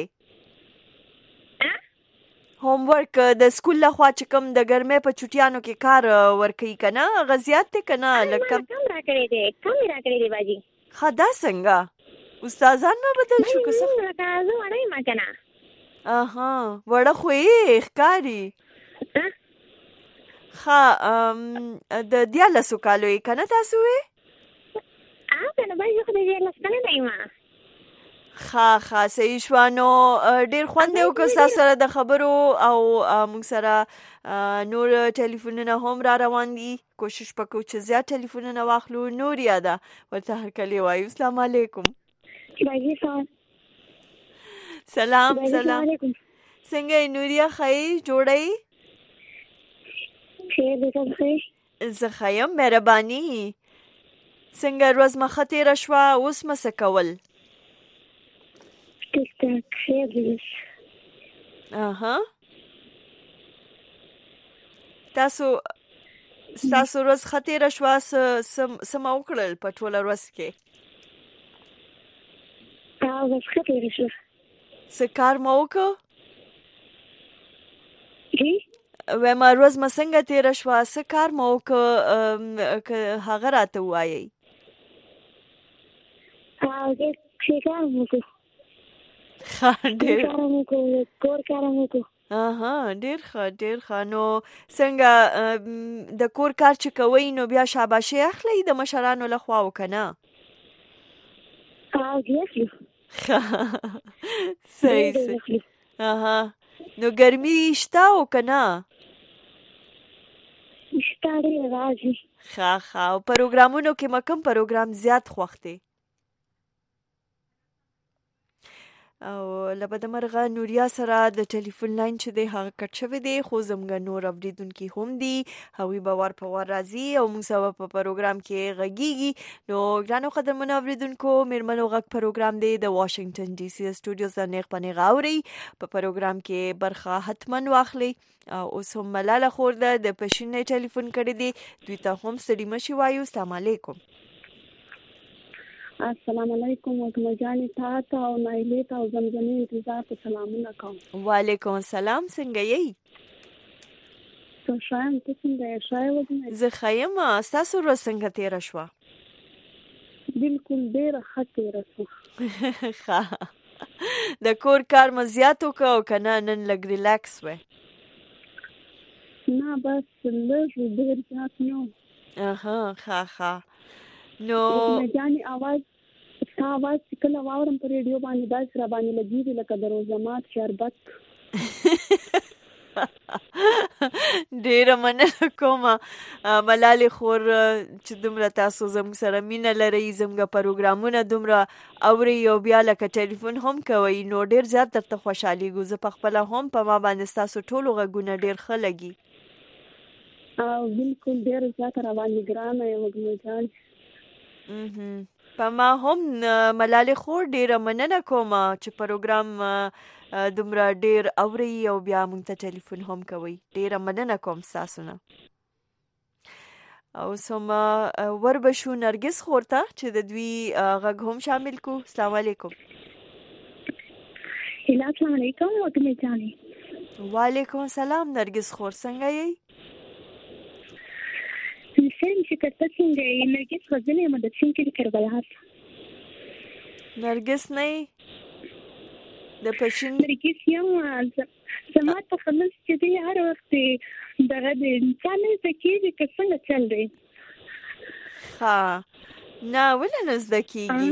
هومورک د سکول لخوا چې کوم د ګرمۍ په چوټیانو کې کار ورکوي که نه هغه زیات دی که نه لږ کم؟ کم راکړی دی. کم یې راکړی دی باجي. ښه دا څنګه؟ استادان نه بدل شو که څه؟ لکه زه وړه یم که نه. اها وړه خو یې ښکاري. ښه د دیارلسو کالو یې که نه تاسو وې؟ که نه باید زه خو د دیارلس کلنه یم. ښه ښه صحیح شوه. نو ډېر خوند یې وکړ ستاسو سره د خبرو او موږ سره نور ټلیفونونه هم را روان دي. کوشش به کوو چې زیات ټلیفونونه واخلو. نوریا ده ورته هرکلی وایو. السلام علیکم. سلام سلام. څنګه یې نوریا؟ ښه یې؟ جوړه یې؟ زه ښه یم. مهرباني. څنګه ورځ مخه تېره شوه؟ اوس مه څه کول؟ اها تاسو ستاسو ورځ ښه تېره شوه؟ څه مه وکړل په ټوله ورځ کې؟ څه کار مه وکړه؟ وایم ورځ مو څنګه تېره شوه؟ څه کار مو وکړه که هغه راته ووایئ؟ ډېر کار مو کو کور کار مو کو اها ډېر ښه ډېر ښه. نو څنګه د کور کار چې کوئ نو بیا شاباشي اخلئ د مشرانو لخوا او که نه؟ او اخلو. صحیح صحیح. اها نو ګرمي شته او که نه؟ شته ډېر راځي. ښه ښه. او پروګرامونو کې ما کوم پروګرام زیات خوښ دی؟ او له بده مرغه نوریا سره د ټلیفون لاین چې دی هغه کټ شوی دی، خو زموږ نور اورېدونکي هم دي، هغوی به وار په وار راځي او موږ سره په پروګرام کې غږیږي. نو ګرانو قدرمنو اورېدونکو، میرمنو غږ پروګرام دی د واشنګټن ډي سي سټوډیوز نه نیغ په نیغه اورئ. په پروګرام کې برخه حتما واخلئ. اوس هم ملاله خور ده د پښین نه ټلیفون کړی دی، دوی ته هم ستړي مه شئ وایو. السلام علیکم. السلام علیکم وکمه جانې تا ته او نایلې ته او زمزمې انتظار ته سلامونه کوم. وعلیکم السلام. څنګه یې؟ څه ښه یم، ته څنګه یې؟ ښه یې وږمې؟ زه ښه یم. ستاسو ورځ څنګه تېره شوه؟ بلکل ډېره ښه تېره شوه. ښه. د کور کار مو زیات وکړه او که نه نن لږ ریلیکس وی؟ نه بس لږ ډېر زیات نه و. اها ښه ښه. نو وکمه جانې اواز ستا اواز چې کله واورم په ریډیو باندې داسې را باندې لګېږي لکه د روزمات شربت. ډېره مننه کومه ملالې خور چې دومره تاسو زموږ سره مینه لرئ، زموږ پروګرامونه دومره اورئ او بیا لکه ټلیفون هم کوئ، نو ډېر زیات درته خوشحالېږو. زه په خپله هم په ما باندې ستاسو ټولو غږونه ډېر ښه لګي. او بلکل ډېره زیاته را باندې ګرانه یې وږمې جان. په ما هم ملالې خور ډېره مننه کومه چې پروګرام دومره ډېر اورئ او بیا موږ ته ټلیفون هم کوئ. ډېره مننه کوم ستاسو نه. اوس هم ور به شو نرګس خور ته چې د دوی غږ هم شامل کو. السلام علیکم. السلام علیکم وکمې جانې. وعلیکم السلام نرګس خور. څنګه یې؟ سیم چې کته څنګه یې؟ نرګس غزل یم د چین کې د کربلا. نرګس نه یې؟ د پښین نرګس یم. زما تخلص چې دی هر وخت دغه د انسان نه زده کېږي که څنګه چل دی؟ ښه. نه ولې نه زده کېږي؟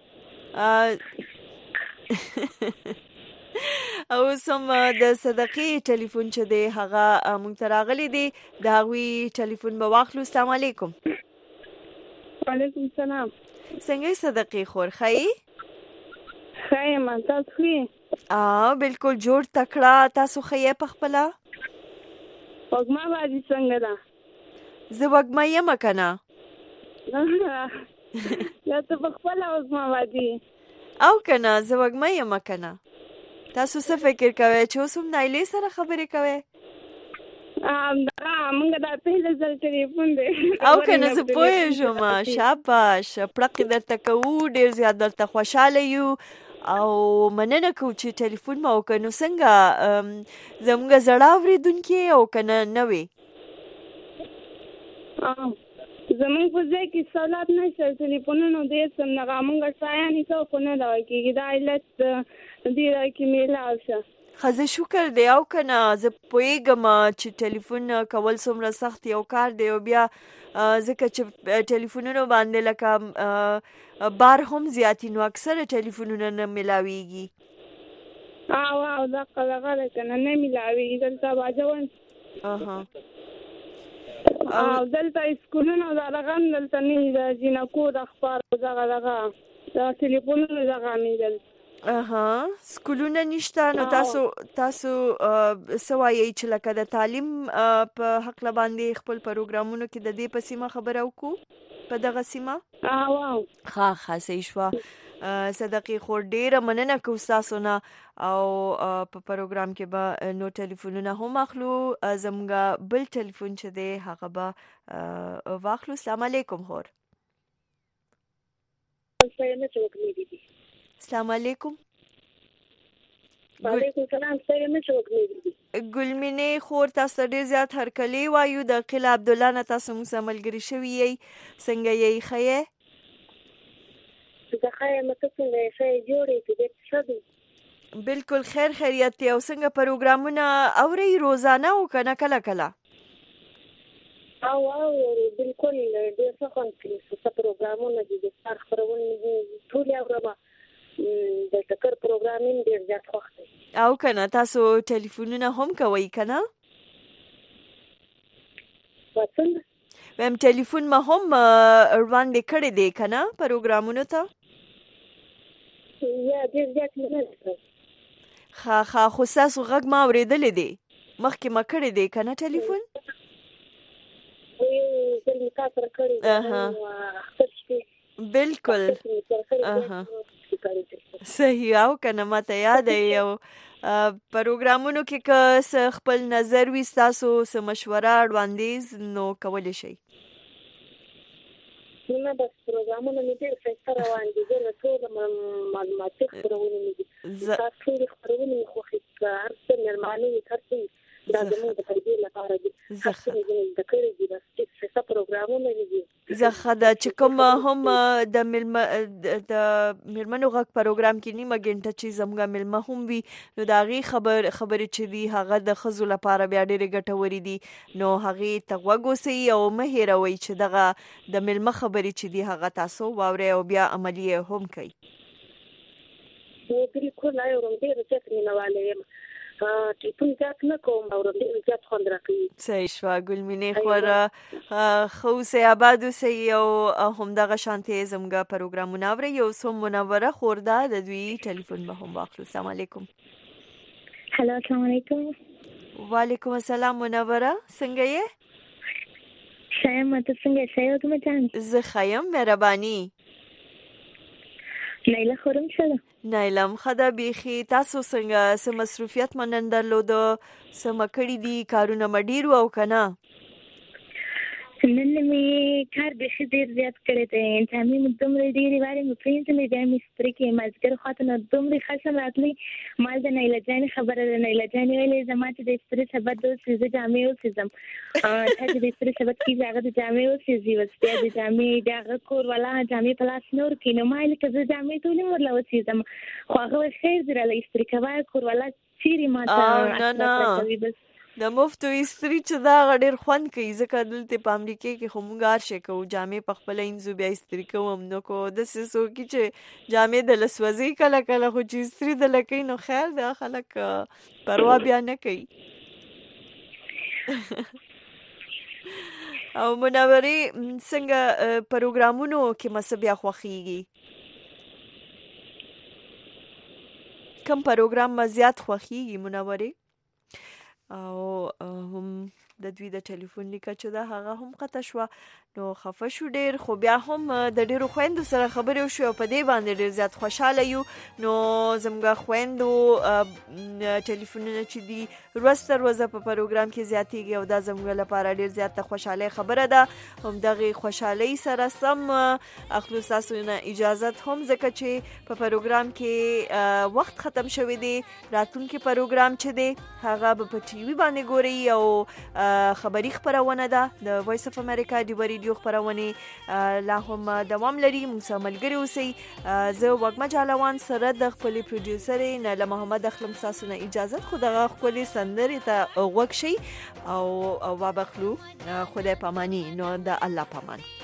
اوس هم د صدقې ټلیفون چې دی هغه موږ ته راغلی دی، د هغوی ټلیفون به واخلو. السلام علیکم. وعلیکم السلام. څنګه یې صدقې خور؟ ښه یې؟ ښه یم. تاسو ښه یې؟ بلکل جوړ تکړه. تاسو ښه یې په خپله؟ وږمه بازي څنګه ده؟ زه وږمه یم که نه؟ یا ته په خپله وږمه بازي او که نه؟ زه وږمه یم که نه؟ تاسو څه فکر کوئ چې اوس هم نایلې سره خبرې کوئ؟ موږ دا پهله ځل ټلیفون دی او که نه؟ زه پوهېږم. شاباش. پړقې درته کوو، ډېر زیات درته خوشحاله یو او مننه کوو چې ټلیفون مو وکړ. نو څنګه زموږ زړه اورېدونکي او که نه نه وې؟ زمونږ په ځای کې سہولت نشته ټلیفونونو ډېر څنګه موږ شایانې کوو خو نه دوا کېږي. دا علت دې دا کې میلاو شه. ښه زه شکر دی او که نه؟ زه پوهېږم چې ټلیفون کول څومره سخت یو کار دی او بیا ځکه چې ټلیفونونو باندې لکه بار هم زیاتي نو اکثره ټلیفونونه نه میلاویږي. او او دقه دغه ده که نه نه میلاویږي. دلته باجوړ او دلته اسکولونه او دغه هم دلته نه وي، د جینکو د اخبار او دغه دغه د ټلیفونونو دغه نه وي دلته. اها سکولونه نشته. نو تاسو تاسو څه وایئ چې لکه د تعلیم په هکله باندې خپل پروګرامونو کې د دې په سیمه خبره وکړو په دغه سیمه؟ ښه ښه صحیح شوه. صدقې خور ډېره مننه کوو ستاسو نه او په پروګرام کې به نو ټلیفونونه هم اخلو. زموږ بل ټلیفون چې دی هغه به واخلو. السلام علیکم خور. السلام علیکم. وعلیکم السلام. ګلمینې خور تاسو ډېر زیات هرکلی وایو. د قیل عبدالله نه تاسو موږ سره ملګري شوي یئ. څنګه یئ؟ ښه یې؟ زه ښه یم. ته څنګه یې؟ ښه یې؟ جوړ یې؟ طبیعت ښه دی؟ بالکل خیر خیریت دی. او څنګه پروګرامونه اوري روزانه او کنه کله کله؟ او او بالکل ډېر ښه خوند کوي چې پروګرامونه دي د سر خبرونه ټول اورم. د ټکر پروګرامینګ ډېر زیات خوښ دی. او کنه تاسو ټلیفونونه هم کوئ کنه؟ څنګه؟ ویم ټلیفون ما هم وړاندې کړی دی کنه پروګرامونو ته؟ یا ډېر زیات نه دی. ښه ښه خو ستاسو غږ ما اورېدلی دی. مخکې ما کړی دی کنه ټلیفون؟ بالکل صحیح. او کنه ماته یاد یو پروګرامونو کې که خپل نظر وي ستاسو څه مشوره وړاندیز نو کولی شئ. نه بس پروګرامونه مې ډېر ښایسته روان دي. زه له ټوله معلوماتي خپرونې مې دي دا ټولې خپرونې مې خوښې هر څه مېلمانه وي هر څه دا زموږ د فایدې لپاره دي. هر څه مې زده کړي دي بس ښایسته پروګرامونه مې دي. زه ښه ده چې کوم هم د میلمه د میلمنو غږ پروګرام کې نیمه ګنټه چې زموږ میلمه هم وي نو د هغې خبر خبرې چې دي هغه د ښځو لپاره بیا ډېرې ګټورې دي. نو هغې ته غوږ اوسئ او مه هېروئ چې دغه د میلمه خبرې چې دي هغه تاسو واورئ او بیا عملي یې هم کوئ. بالکل اورم ډېر زیات مینهواله یم. ټلیفون زیات نه کوم او ډېر زیات خوند راکوي. صحیح شوه ګلمینې خوره ښه اوسئ آباد اوسئ او همدغه شانتې زموږ پروګرامونه اورئ. یو څو منوره خور ده د دوی ټلیفون به هم واخلو. السلام علیکم. هلو السلام علیکم. وعلیکم السلام منوره څنګه یې؟ ښه یم ته څنګه یې سیوتمه جان؟ زه ښه یم مهرباني. نایله خورم ښه ده؟ نایلم ښه ده بیخي. تاسو څنګه څه مصروفیت مو نن درلوده؟ څه مو کړي دي کارونه مو ډېر وو او که نه؟ نن مې کار بیخي ډېر زیات کړی دی. جامې مې دومره ډېرې وارې مې پرېنځلې بیا مې سترې کړې. مازدیګر خواته نو دومره خشم راتلی ما د نایله جانې خبره ده. نایله جانې ویلې زما چې د استري سبت د اوسېزه جامې وسېزم تا چې د استري سبت کېږي هغه د جامې وسېزي بس بیا د جامې د هغه کور والا جامې په لاس نه ورکوي. نو ما ویلې که زه جامې ټولې ورله وسېزم خو هغه ویل خیر دې راله استري کوه کور والا چیرې ما ته کوي. بس د مفتو استري چې دا هغه ډېر خوند کوي ځکه دلته په امریکا کې خو موږ هر شی کوو جامې په خپله اینځو بیا استري کوم نو کو داسې څوک چې جامې دله سوځوي کله کله خو چې استري دله کوي نو خیر دا خلک پروا بیا نه کوي. او منورې څنګه پروګرامونو کې مو څه بیا خوښېږي؟ کوم پروګرام مو زیات خوښېږي منورې؟ او هم د دوی د ټلیفون لیکه چې ده هغه هم قطع شوه نو خفه شو ډېر. خو بیا هم د ډېرو خویندو سره خبرې وشوې او په دې باندې ډېر زیات خوشحاله یو. نو زموږ خویندو ټلیفونونه چې دي ورځ تر ورځه په پروګرام کې زیاتېږي او دا زموږ لپاره ډېر زیاته خوشحالۍ خبره ده. همدغې خوشحالۍ سره سم اخلو ستاسو نه اجازت هم ځکه چې په پروګرام کې وخت ختم شوی دی. راتلونکي پروګرام چې دی هغه به په ټي وي باندې ګورئ او خبري خبرونه ده د وایس اف امریکا ډیو ریډیو خبرونه لا هم دوام لري. موږ سره ملګري اوسئ. زه وګما جالوان سره د خپلې پروډوسر نه محمد اخلم تاسو نه اجازه خو دغه خپلې سندرې ته غوږ شئ او وابخلو خدای پاماني نو د الله پامان.